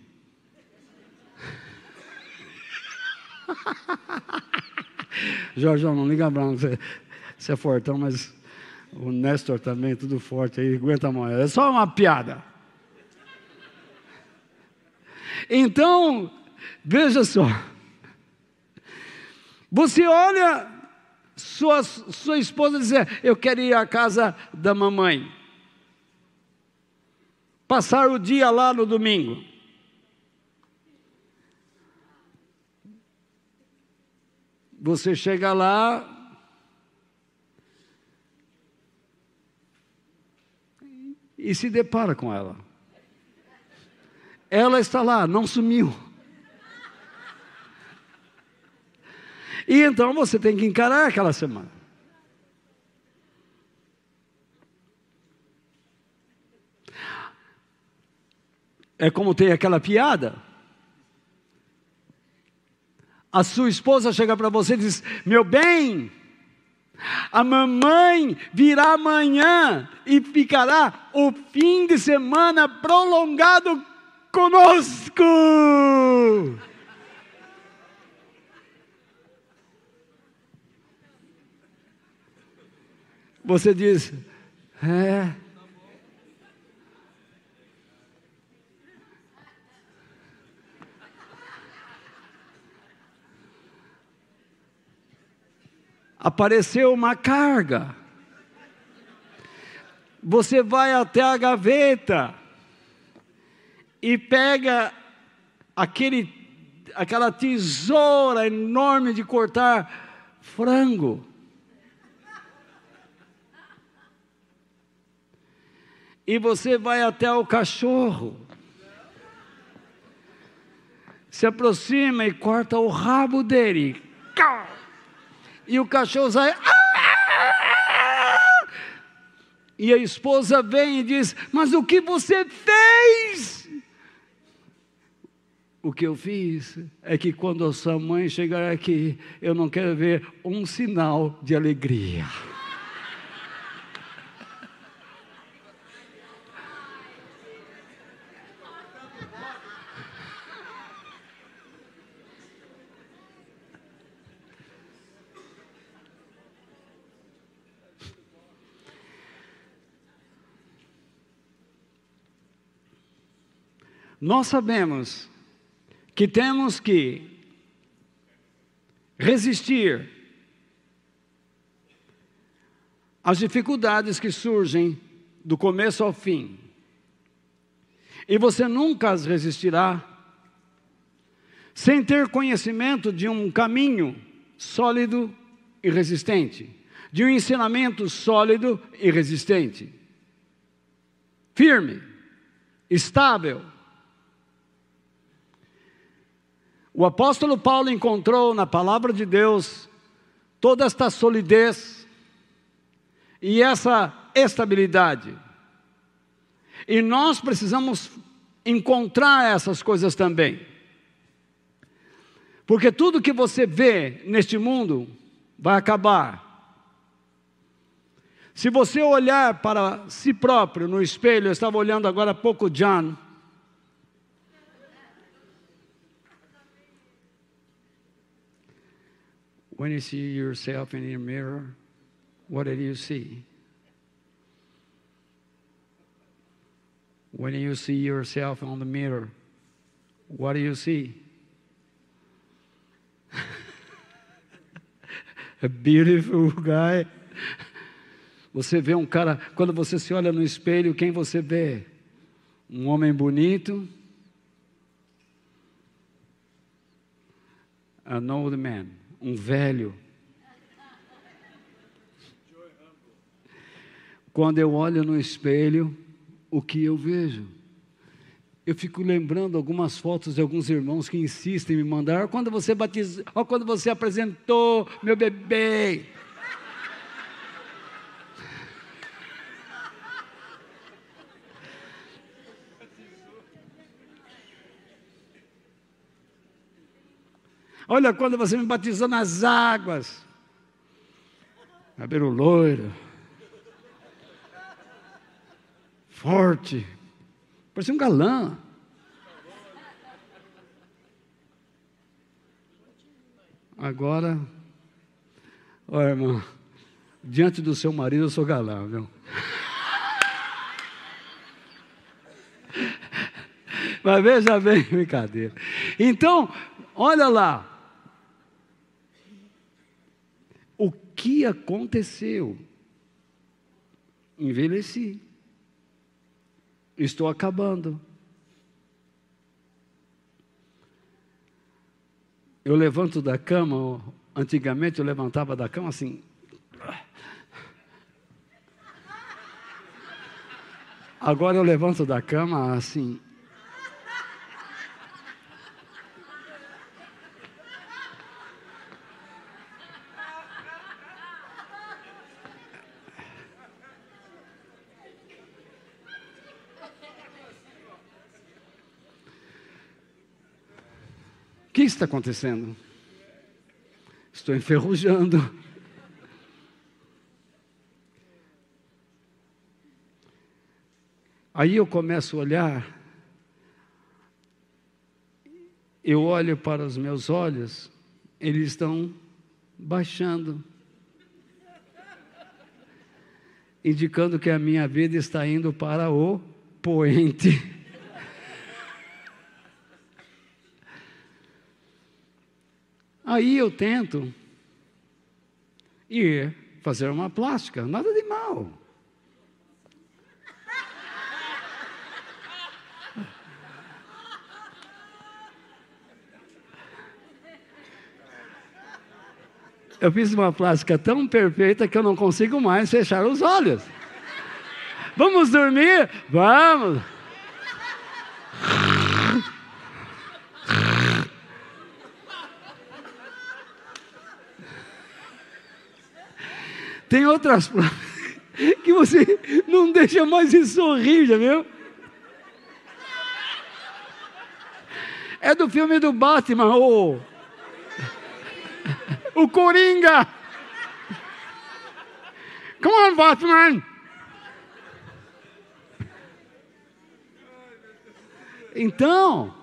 Jorjão, não liga branco, você é fortão, mas o Néstor também, tudo forte aí, aguenta a mão, é só uma piada. Então, veja só, você olha sua esposa dizer, eu quero ir à casa da mamãe, passar o dia lá no domingo. Você chega lá e se depara com ela. Ela está lá, não sumiu. E então você tem que encarar aquela semana. É como tem aquela piada. A sua esposa chega para você e diz, meu bem, a mamãe virá amanhã e ficará o fim de semana prolongado conosco. Você diz, apareceu uma carga. Você vai até a gaveta e pega aquela tesoura enorme de cortar frango. E você vai até o cachorro. Se aproxima e corta o rabo dele. E o cachorro sai. E a esposa vem e diz, mas o que você fez? O que eu fiz é que quando a sua mãe chegar aqui, eu não quero ver um sinal de alegria. Nós sabemos que temos que resistir às dificuldades que surgem do começo ao fim. E você nunca as resistirá sem ter conhecimento de um caminho sólido e resistente, de um ensinamento sólido e resistente, firme, estável. O apóstolo Paulo encontrou na palavra de Deus toda esta solidez e essa estabilidade. E nós precisamos encontrar essas coisas também. Porque tudo que você vê neste mundo vai acabar. Se você olhar para si próprio no espelho, eu estava olhando agora há pouco John. When you see yourself in the mirror, what do you see? When you see yourself on the mirror, what do you see? A beautiful guy. Você vê um cara, quando você se olha no espelho, quem você vê? Um homem bonito? An old man, um velho. Quando eu olho no espelho, o que eu vejo? Eu fico lembrando algumas fotos de alguns irmãos que insistem em me mandar. Olha quando você batizou, olha quando você apresentou meu bebê. Olha quando você me batizou nas águas. Cabelo loiro. Forte. Parecia um galã. Agora, ó irmão, diante do seu marido eu sou galã, viu? Mas veja bem, brincadeira. Então, olha lá. O que aconteceu? Envelheci. Estou acabando. Eu levanto da cama, antigamente eu levantava da cama assim. Agora eu levanto da cama assim. O que está acontecendo? Estou enferrujando. Aí eu começo a olhar, eu olho para os meus olhos, eles estão baixando, indicando que a minha vida está indo para o poente. Aí eu tento ir fazer uma plástica, nada de mal. Eu fiz uma plástica tão perfeita que eu não consigo mais fechar os olhos. Vamos dormir? Vamos! Tem outras que você não deixa mais de sorrir, já viu? É do filme do Batman, o Coringa. Come on, Batman. Então,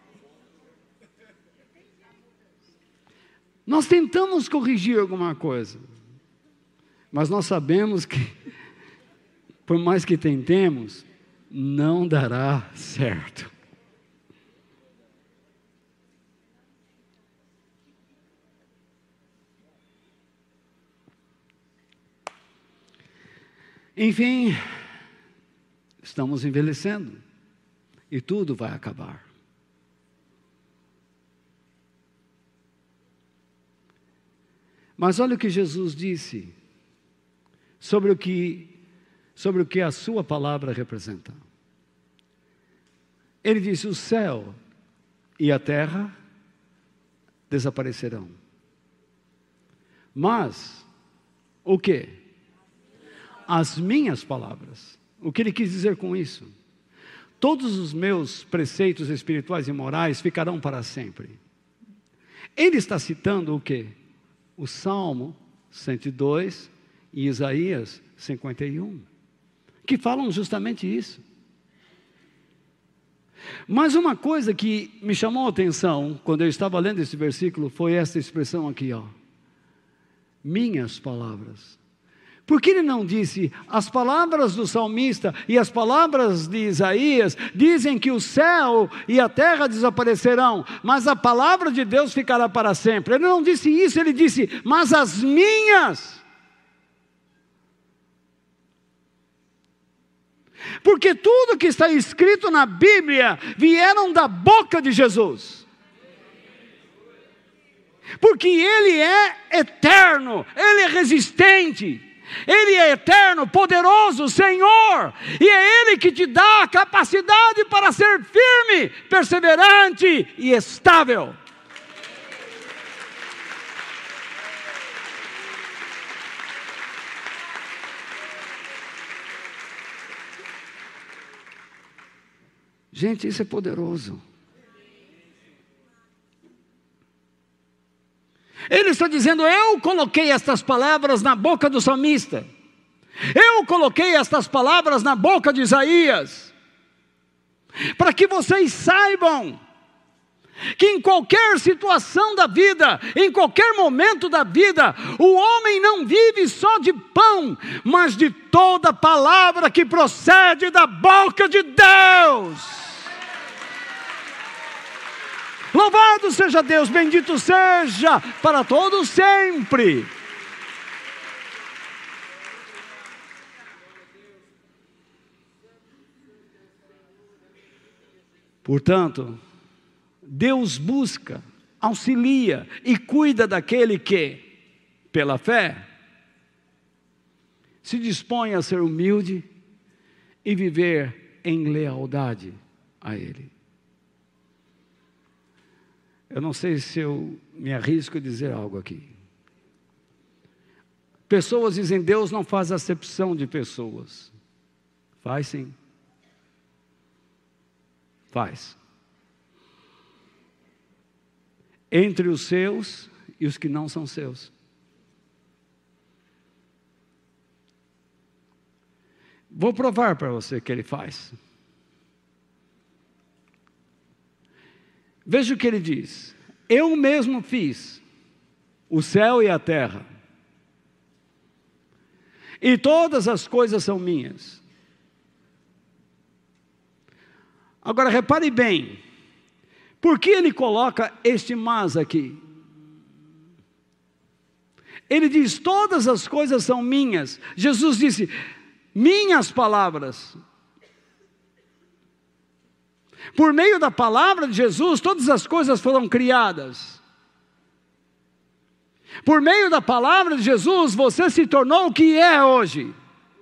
nós tentamos corrigir alguma coisa. Mas nós sabemos que, por mais que tentemos, não dará certo. Enfim, estamos envelhecendo e tudo vai acabar. Mas olha o que Jesus disse sobre o que a sua palavra representa. Ele disse: o céu e a terra desaparecerão. Mas, o quê? As minhas palavras. O que ele quis dizer com isso? Todos os meus preceitos espirituais e morais ficarão para sempre. Ele está citando o quê? O Salmo 102 e Isaías 51, que falam justamente isso. Mas uma coisa que me chamou a atenção quando eu estava lendo esse versículo foi essa expressão aqui, ó. Minhas palavras. Porque ele não disse, as palavras do salmista e as palavras de Isaías dizem que o céu e a terra desaparecerão, mas a palavra de Deus ficará para sempre. Ele não disse isso, ele disse, mas as minhas. Porque tudo que está escrito na Bíblia vieram da boca de Jesus. Porque Ele é eterno, Ele é resistente, Ele é eterno, poderoso, Senhor. E é Ele que te dá a capacidade para ser firme, perseverante e estável. Gente, isso é poderoso. Ele está dizendo, eu coloquei estas palavras na boca do salmista. Eu coloquei estas palavras na boca de Isaías. Para que vocês saibam que em qualquer situação da vida, em qualquer momento da vida, o homem não vive só de pão, mas de toda palavra que procede da boca de Deus. Louvado seja Deus, bendito seja para todos sempre. Portanto, Deus busca, auxilia e cuida daquele que, pela fé, se dispõe a ser humilde e viver em lealdade a Ele. Eu não sei se eu me arrisco a dizer algo aqui. Pessoas dizem, Deus não faz acepção de pessoas. Faz sim. Faz. Entre os seus e os que não são seus. Vou provar para você que Ele faz. Veja o que Ele diz. Eu mesmo fiz o céu e a terra. E todas as coisas são minhas. Agora repare bem. Por que Ele coloca este mas aqui? Ele diz, todas as coisas são minhas. Jesus disse, minhas palavras. Por meio da palavra de Jesus, todas as coisas foram criadas. Por meio da palavra de Jesus, você se tornou o que é hoje.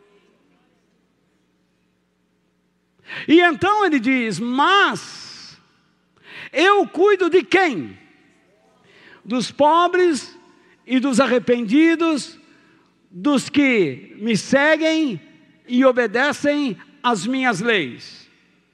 E então ele diz, mas eu cuido de quem? Dos pobres e dos arrependidos, dos que me seguem e obedecem às minhas leis.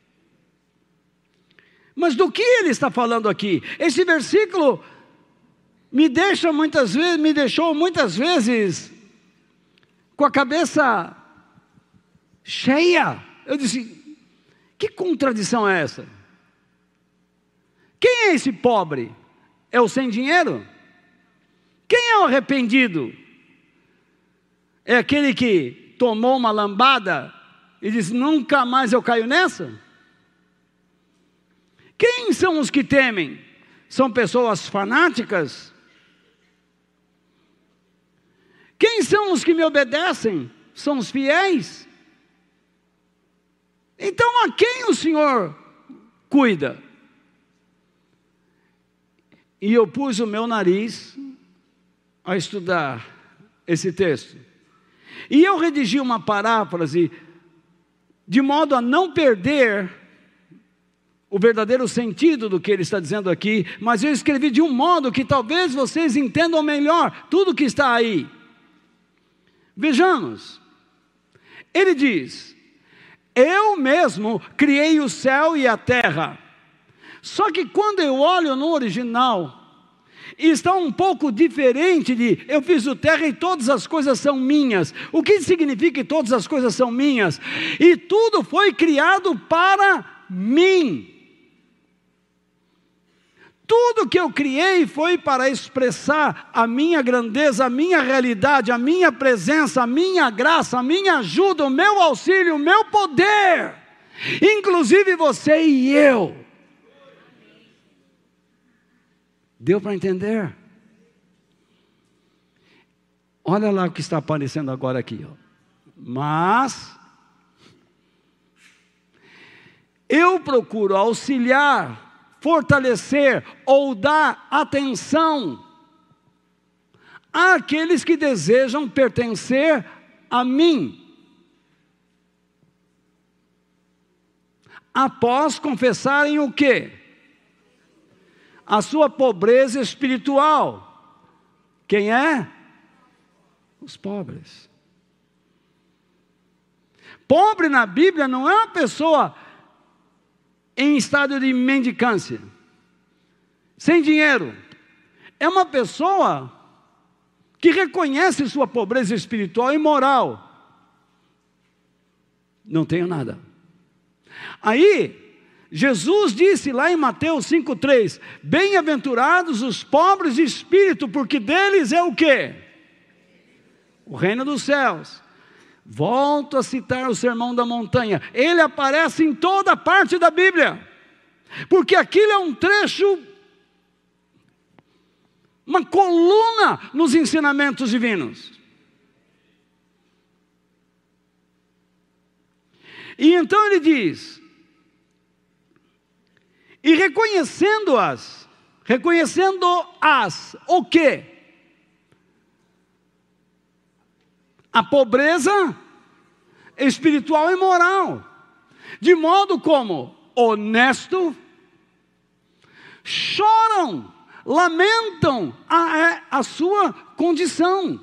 Mas do que ele está falando aqui? Esse versículo me deixou muitas vezes com a cabeça cheia. Eu disse, que contradição é essa? Quem é esse pobre? É o sem dinheiro? Quem é o arrependido? É aquele que tomou uma lambada e disse, nunca mais eu caio nessa? Quem são os que temem? São pessoas fanáticas? Quem são os que me obedecem? são os fiéis. Então a quem o Senhor cuida? E eu pus o meu nariz a estudar esse texto. E eu redigi uma paráfrase, de modo a não perder o verdadeiro sentido do que ele está dizendo aqui, mas eu escrevi de um modo que talvez vocês entendam melhor tudo que está aí. Vejamos, ele diz: eu mesmo criei o céu e a terra. Só que quando eu olho no original, está um pouco diferente de eu fiz o terra e todas as coisas são minhas. O que significa que todas as coisas são minhas? E tudo foi criado para mim. Tudo que eu criei foi para expressar a minha grandeza, a minha realidade, a minha presença, a minha graça, a minha ajuda, o meu auxílio, o meu poder. Inclusive você e eu. Deu para entender? Olha lá o que está aparecendo agora aqui, ó. Mas eu procuro auxiliar, fortalecer ou dar atenção àqueles que desejam pertencer a mim, após confessarem o quê? A sua pobreza espiritual. Quem é? Os pobres. Pobre na Bíblia não é uma pessoa em estado de mendicância, sem dinheiro. É uma pessoa que reconhece sua pobreza espiritual e moral. Não tenho nada. Aí Jesus disse lá em Mateus 5,3: bem-aventurados os pobres de espírito, porque deles é o quê? O reino dos céus. Volto a citar o Sermão da Montanha. Ele aparece em toda parte da Bíblia, porque aquilo é um trecho, uma coluna nos ensinamentos divinos. E então ele diz: e reconhecendo-as, o quê? A pobreza espiritual e moral, de modo como honesto, choram, lamentam a sua condição.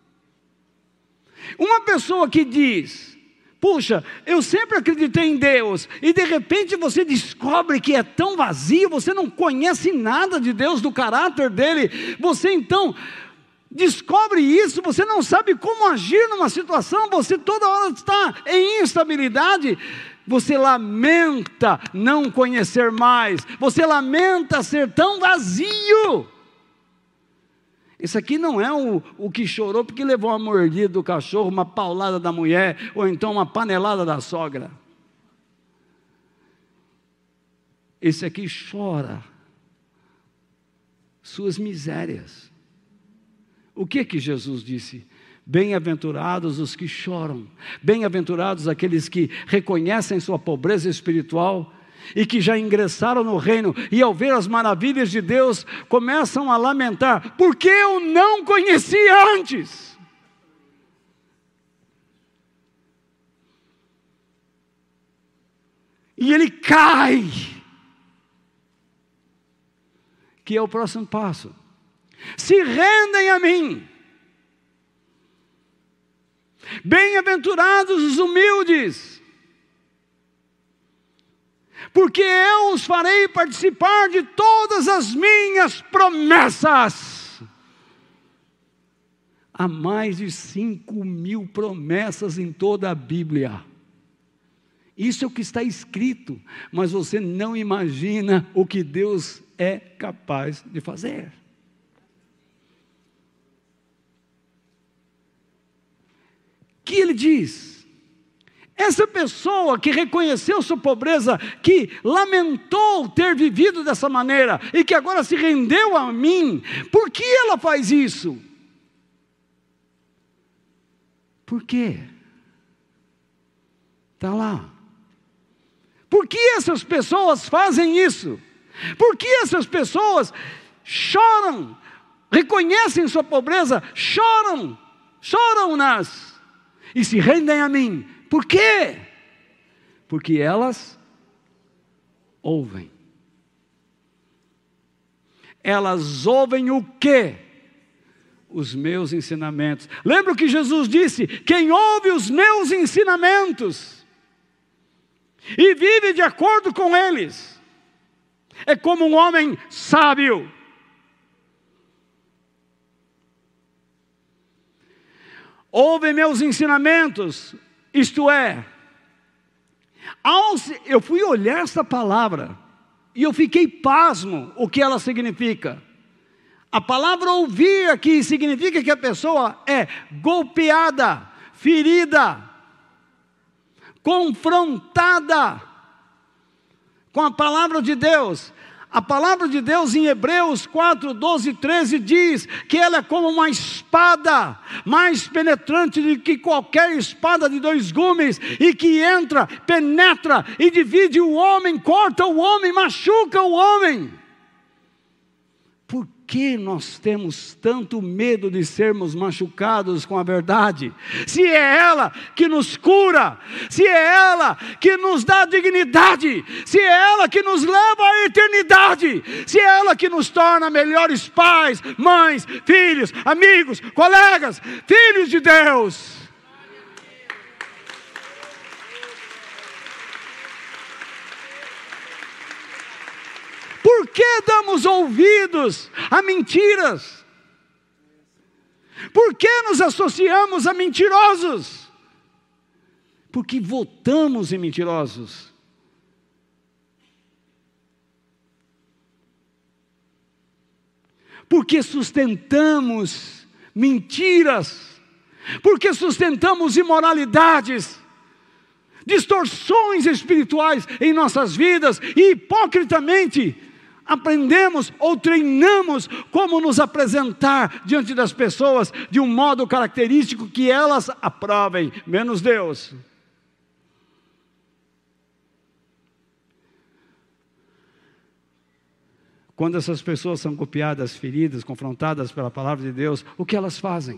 Uma pessoa que diz: puxa, eu sempre acreditei em Deus, e de repente você descobre que é tão vazio, você não conhece nada de Deus, do caráter dele, você então descobre isso, você não sabe como agir numa situação, você toda hora está em instabilidade, você lamenta não conhecer mais, você lamenta ser tão vazio. Esse aqui não é o que chorou porque levou uma mordida do cachorro, uma paulada da mulher, ou então uma panelada da sogra. Esse aqui chora suas misérias. O que Jesus disse? Bem-aventurados os que choram, bem-aventurados aqueles que reconhecem sua pobreza espiritual e que já ingressaram no reino, e ao ver as maravilhas de Deus, começam a lamentar: porque eu não conhecia antes. E ele cai, que é o próximo passo. Se rendem a mim. Bem-aventurados os humildes, porque eu os farei participar de todas as minhas promessas. Há mais de 5.000 promessas em toda a Bíblia. Isso é o que está escrito, mas você não imagina o que Deus é capaz de fazer. Que ele diz: essa pessoa que reconheceu sua pobreza, que lamentou ter vivido dessa maneira, e que agora se rendeu a mim, por que ela faz isso? Por quê? Está lá. Por que essas pessoas fazem isso? Por que essas pessoas choram, reconhecem sua pobreza, choram-nas e se rendem a mim? Por quê? Porque elas ouvem. Elas ouvem o quê? Os meus ensinamentos. Lembra o que Jesus disse? Quem ouve os meus ensinamentos e vive de acordo com eles, é como um homem sábio. Ouve meus ensinamentos, isto é, eu fui olhar essa palavra e eu fiquei pasmo o que ela significa. A palavra ouvir aqui significa que a pessoa é golpeada, ferida, confrontada com a palavra de Deus. A palavra de Deus em Hebreus 4, 12 e 13 diz que ela é como uma espada, mais penetrante do que qualquer espada de 2 gumes, e que entra, penetra e divide o homem, corta o homem, machuca o homem. Por que nós temos tanto medo de sermos machucados com a verdade? Se é ela que nos cura, se é ela que nos dá dignidade, se é ela que nos leva à eternidade, se é ela que nos torna melhores pais, mães, filhos, amigos, colegas, filhos de Deus. Por que damos ouvidos a mentiras? Por que nos associamos a mentirosos? Porque votamos em mentirosos. Porque sustentamos mentiras. Porque sustentamos imoralidades, distorções espirituais em nossas vidas e hipocritamente aprendemos ou treinamos como nos apresentar diante das pessoas de um modo característico que elas aprovem, menos Deus. Quando essas pessoas são golpeadas, feridas, confrontadas pela palavra de Deus, o que elas fazem?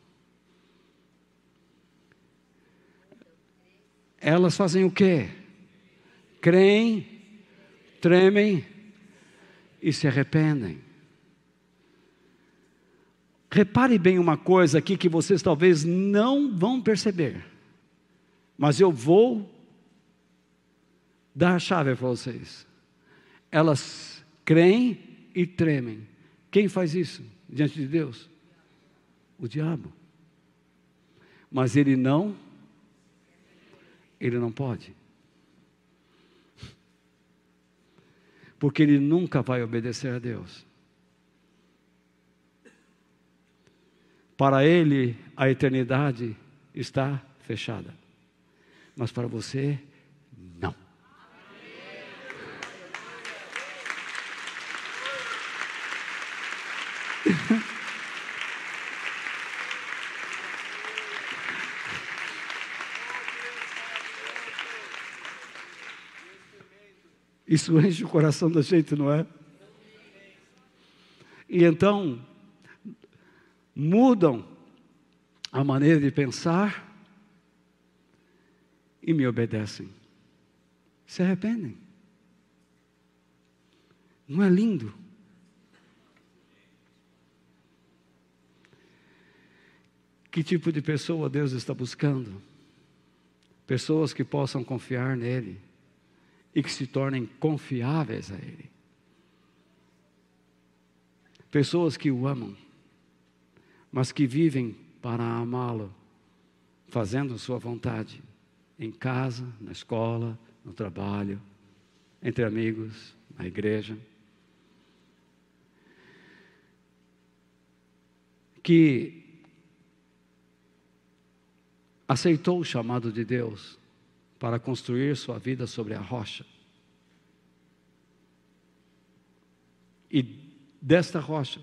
Elas fazem o quê? Creem, tremem e se arrependem. Repare bem uma coisa aqui que vocês talvez não vão perceber, mas eu vou dar a chave para vocês. Elas creem e tremem. Quem faz isso diante de Deus? O diabo. Mas ele não pode. Porque ele nunca vai obedecer a Deus. Para ele, a eternidade está fechada. Mas para você, não. Isso enche o coração da gente, não é? E então, mudam a maneira de pensar e me obedecem. Se arrependem. Não é lindo? Que tipo de pessoa Deus está buscando? Pessoas que possam confiar nele e que se tornem confiáveis a Ele. Pessoas que o amam, mas que vivem para amá-lo, fazendo sua vontade, em casa, na escola, no trabalho, entre amigos, na igreja. Que aceitou o chamado de Deus para construir sua vida sobre a rocha. E desta rocha,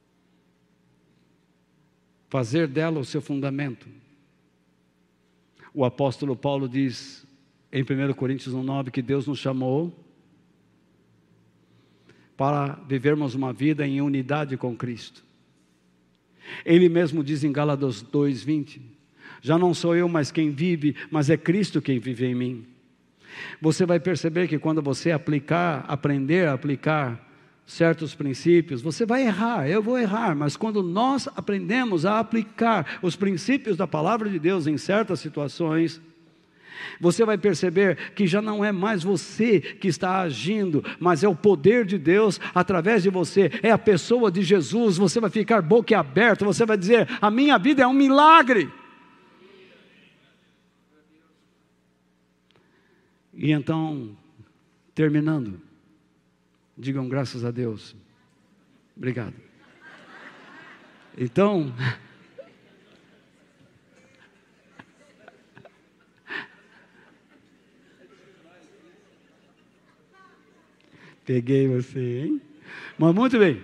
fazer dela o seu fundamento. O apóstolo Paulo diz em 1 Coríntios 1,9 que Deus nos chamou para vivermos uma vida em unidade com Cristo. Ele mesmo diz em Gálatas 2,20: já não sou eu mais quem vive, mas é Cristo quem vive em mim. Você vai perceber que quando você aprender a aplicar certos princípios, você vai errar, eu vou errar, mas quando nós aprendemos a aplicar os princípios da palavra de Deus em certas situações, você vai perceber que já não é mais você que está agindo, mas é o poder de Deus através de você, é a pessoa de Jesus. Você vai ficar boquiaberto, você vai dizer: a minha vida é um milagre. E então, terminando, digam graças a Deus. Obrigado. Então, peguei você, hein? Mas muito bem.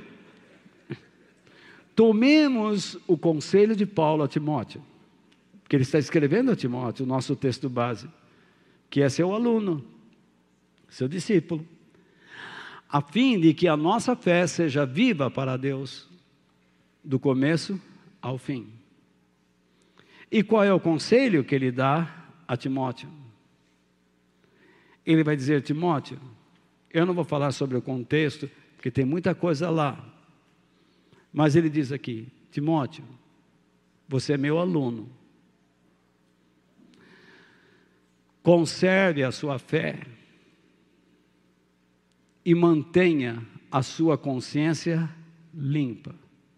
Tomemos o conselho de Paulo a Timóteo, que ele está escrevendo a Timóteo, o nosso texto base, que é seu aluno, seu discípulo, a fim de que a nossa fé seja viva para Deus, do começo ao fim. E qual é o conselho que ele dá a Timóteo? Ele vai dizer: Timóteo, eu não vou falar sobre o contexto, porque tem muita coisa lá, mas ele diz aqui: Timóteo, você é meu aluno, conserve a sua fé e mantenha a sua consciência limpa.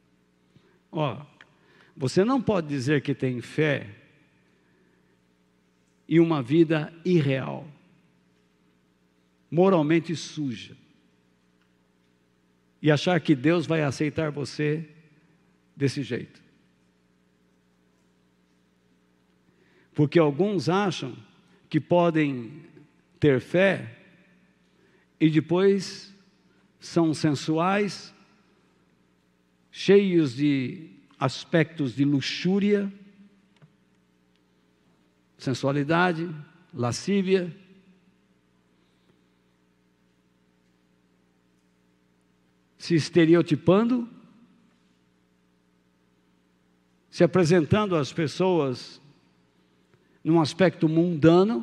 Você não pode dizer que tem fé e uma vida irreal, moralmente suja, e achar que Deus vai aceitar você desse jeito. Porque alguns acham que podem ter fé e depois são sensuais, cheios de aspectos de luxúria, sensualidade, lascívia, se estereotipando, se apresentando às pessoas num aspecto mundano,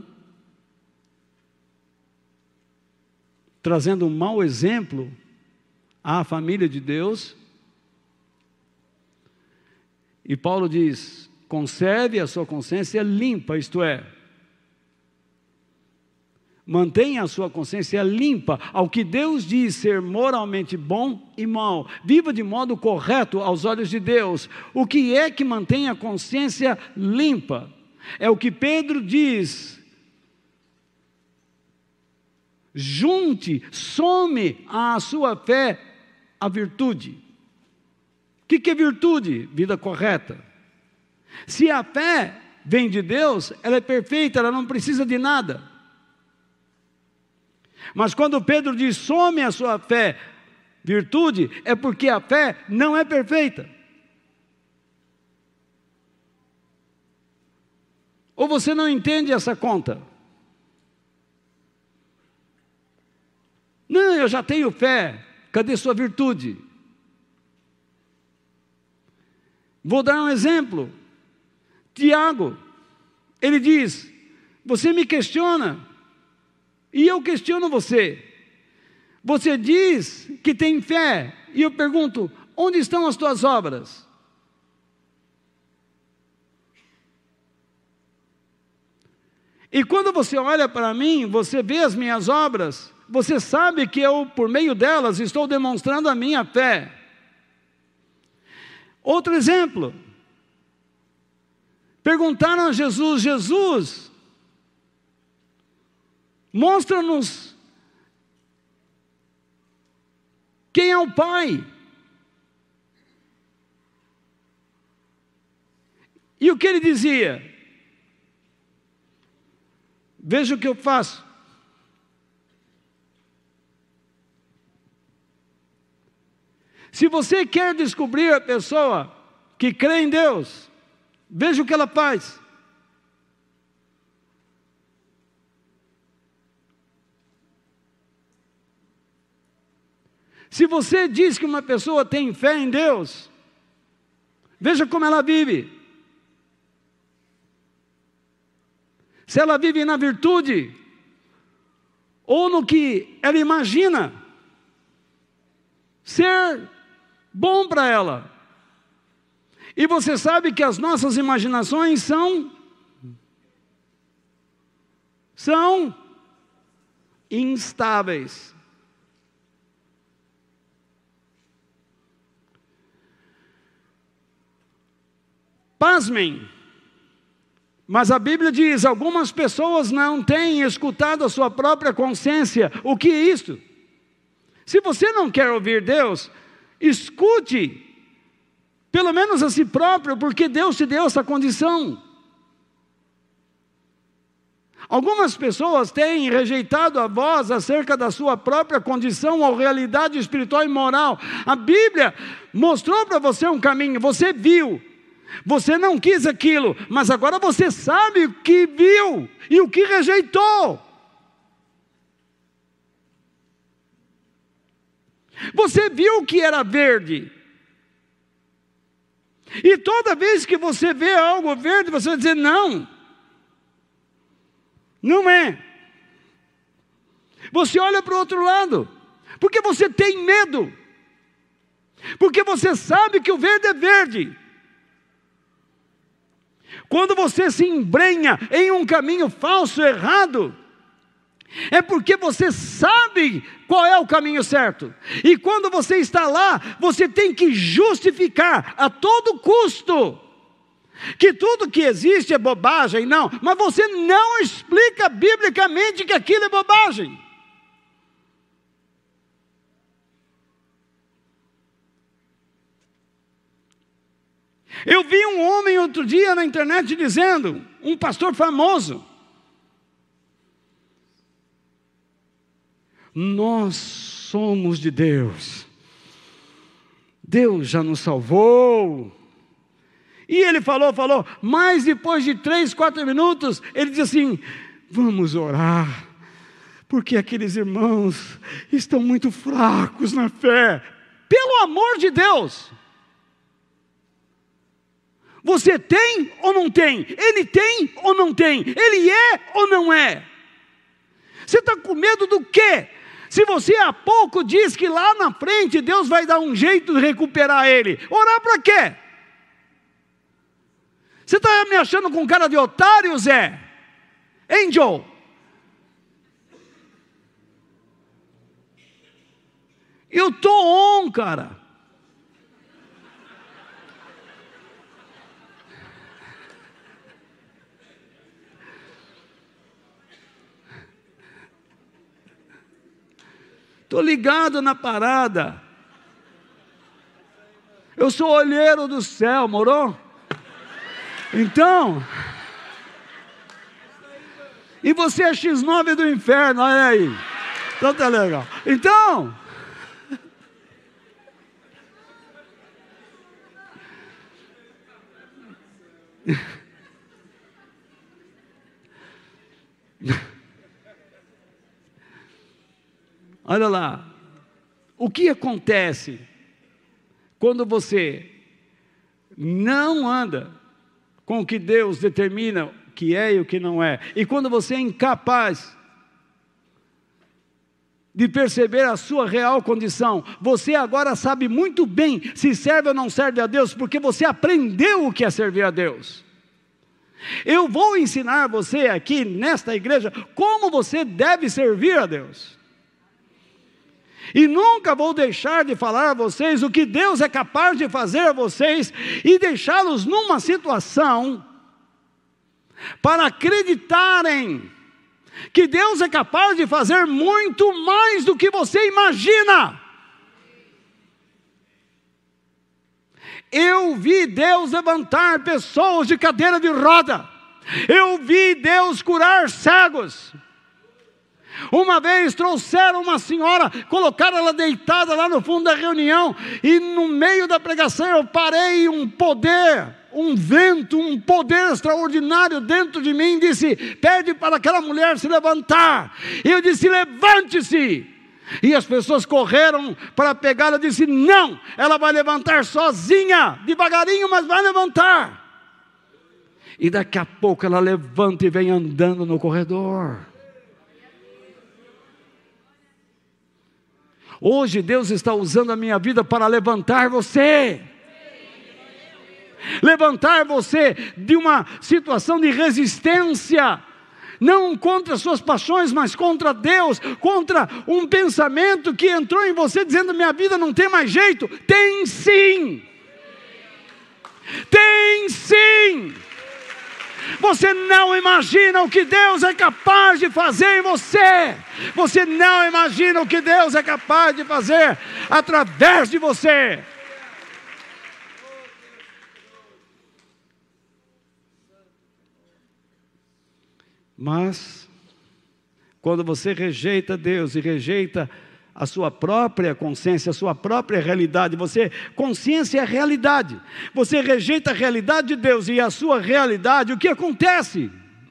trazendo um mau exemplo à família de Deus. E Paulo diz: conserve a sua consciência limpa, isto é, mantenha a sua consciência limpa ao que Deus diz ser moralmente bom e mau. Viva de modo correto aos olhos de Deus. O que é que mantém a consciência limpa? É o que Pedro diz: junte, some à sua fé a virtude. O que é virtude? Vida correta. Se a fé vem de Deus, ela é perfeita, ela não precisa de nada. Mas quando Pedro diz some a sua fé virtude, é porque a fé não é perfeita. Ou você não entende essa conta? Não, eu já tenho fé. Cadê sua virtude? Vou dar um exemplo. Tiago, ele diz: você me questiona e eu questiono você. Você diz que tem fé e eu pergunto: onde estão as tuas obras? E quando você olha para mim, você vê as minhas obras, você sabe que eu, por meio delas, estou demonstrando a minha fé. Outro exemplo. Perguntaram a Jesus: Jesus, mostra-nos quem é o Pai. E o que ele dizia? Veja o que eu faço. Se você quer descobrir a pessoa que crê em Deus, veja o que ela faz. Se você diz que uma pessoa tem fé em Deus, veja como ela vive. Se ela vive na virtude, ou no que ela imagina ser bom para ela. E você sabe que as nossas imaginações são instáveis. Pasmem, mas a Bíblia diz, algumas pessoas não têm escutado a sua própria consciência. O que é isto? Se você não quer ouvir Deus, escute, pelo menos a si próprio, porque Deus te deu essa condição. Algumas pessoas têm rejeitado a voz acerca da sua própria condição ou realidade espiritual e moral. A Bíblia mostrou para você um caminho, você viu. Você não quis aquilo, mas agora você sabe o que viu e o que rejeitou. Você viu que era verde. E toda vez que você vê algo verde, você vai dizer não. Não é. Você olha para o outro lado, porque você tem medo. Porque você sabe que o verde é verde. Quando você se embrenha em um caminho falso, errado, é porque você sabe qual é o caminho certo. E quando você está lá, você tem que justificar a todo custo que tudo que existe é bobagem. Não, mas você não explica biblicamente que aquilo é bobagem. Eu vi um homem outro dia na internet dizendo, um pastor famoso, nós somos de Deus, Deus já nos salvou. E ele falou, mas depois de 3, 4 minutos, ele disse assim, vamos orar, porque aqueles irmãos estão muito fracos na fé. Pelo amor de Deus! Você tem ou não tem? Ele tem ou não tem? Ele é ou não é? Você está com medo do quê? Se você há pouco diz que lá na frente Deus vai dar um jeito de recuperar ele, orar para quê? Você está me achando com cara de otário, Zé? Angel. Eu estou on, cara. Estou ligado na parada. Eu sou olheiro do céu, morou? Então, e você é X9 do inferno, olha aí. Então tá legal. Então, olha lá, o que acontece quando você não anda com o que Deus determina que é e o que não é, e quando você é incapaz de perceber a sua real condição, você agora sabe muito bem se serve ou não serve a Deus, porque você aprendeu o que é servir a Deus. Eu vou ensinar você aqui nesta igreja como você deve servir a Deus. E nunca vou deixar de falar a vocês o que Deus é capaz de fazer a vocês e deixá-los numa situação para acreditarem que Deus é capaz de fazer muito mais do que você imagina. Eu vi Deus levantar pessoas de cadeira de roda. Eu vi Deus curar cegos. Uma vez trouxeram uma senhora, colocaram ela deitada lá no fundo da reunião, e no meio da pregação eu parei, um poder, um vento, um poder extraordinário dentro de mim, disse, pede para aquela mulher se levantar. E eu disse, levante-se. E as pessoas correram para pegá-la e disse: não, ela vai levantar sozinha, devagarinho, mas vai levantar. E daqui a pouco ela levanta e vem andando no corredor. Hoje Deus está usando a minha vida para levantar você. Levantar você de uma situação de resistência, não contra suas paixões, mas contra Deus, contra um pensamento que entrou em você dizendo: minha vida não tem mais jeito. Tem sim, tem sim. Você não imagina o que Deus é capaz de fazer em você. Você não imagina o que Deus é capaz de fazer através de você. Mas, quando você rejeita Deus e rejeita a sua própria consciência, a sua própria realidade, consciência é realidade, você rejeita a realidade de Deus e a sua realidade, o que acontece?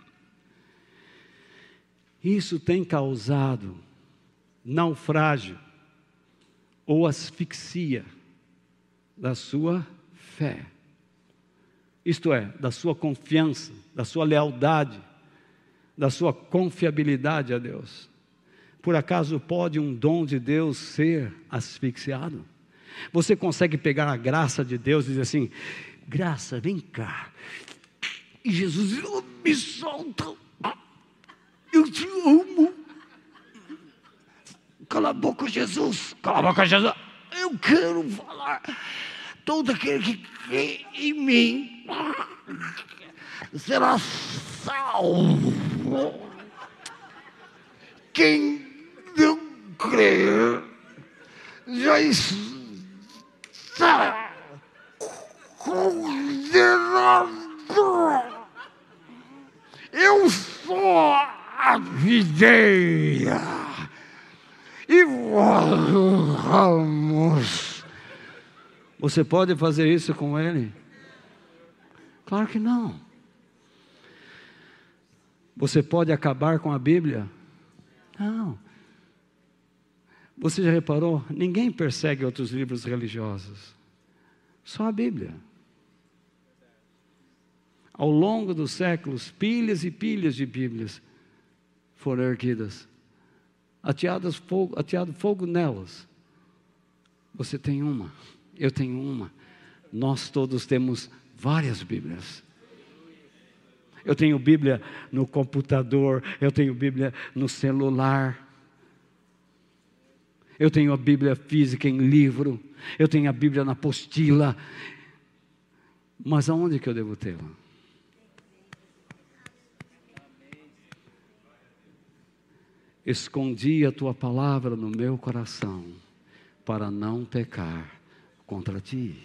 Isso tem causado naufrágio ou asfixia da sua fé, isto é, da sua confiança, da sua lealdade, da sua confiabilidade a Deus. Por acaso pode um dom de Deus ser asfixiado? Você consegue pegar a graça de Deus e dizer assim: graça, vem cá. E Jesus diz: oh, me solta, eu te amo. Cala a boca, Jesus. Cala a boca, Jesus. Eu quero falar. Todo aquele que crê em mim será salvo. Quem não crer já está condenado. Eu sou a videira e vós os ramos. Você pode fazer isso com ele? Claro que não. Você pode acabar com a Bíblia? Não. Você já reparou? Ninguém persegue outros livros religiosos. Só a Bíblia. Ao longo dos séculos, pilhas e pilhas de Bíblias foram erguidas. Ateado fogo nelas. Você tem uma, eu tenho uma. Nós todos temos várias Bíblias. Eu tenho Bíblia no computador, eu tenho Bíblia no celular, eu tenho a Bíblia física em livro, eu tenho a Bíblia na apostila. Mas aonde que eu devo tê-la? Escondi a tua palavra no meu coração, para não pecar contra ti.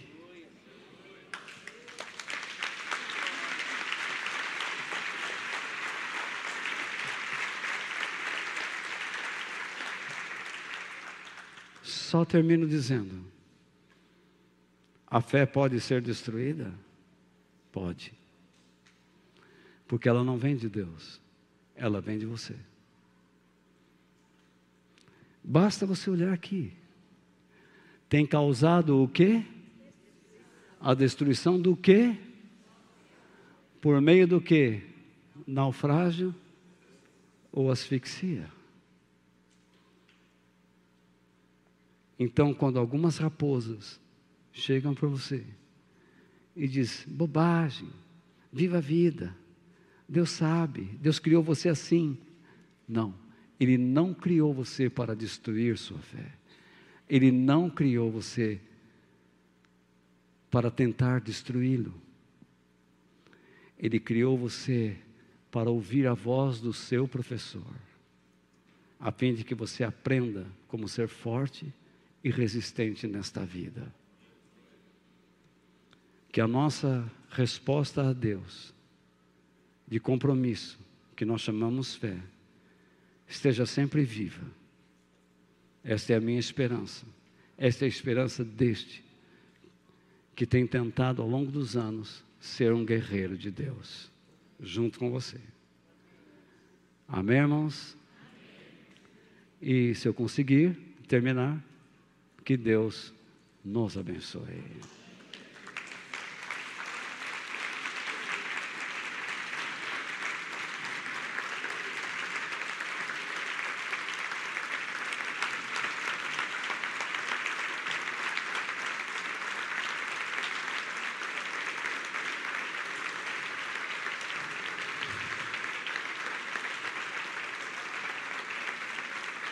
Só termino dizendo: a fé pode ser destruída? Pode. Porque ela não vem de Deus, ela vem de você. Basta você olhar aqui. Tem causado o quê? A destruição do quê? Por meio do quê? Naufrágio ou asfixia. Então, quando algumas raposas chegam para você e diz: bobagem, viva a vida, Deus sabe, Deus criou você assim. Não, Ele não criou você para destruir sua fé. Ele não criou você para tentar destruí-lo. Ele criou você para ouvir a voz do seu professor, a fim de que você aprenda como ser forte e resistente nesta vida. Que a nossa resposta a Deus, de compromisso, que nós chamamos fé, esteja sempre viva. Esta é a minha esperança. Esta é a esperança deste, que tem tentado ao longo dos anos ser um guerreiro de Deus, junto com você. Amém, irmãos? E se eu conseguir terminar, que Deus nos abençoe.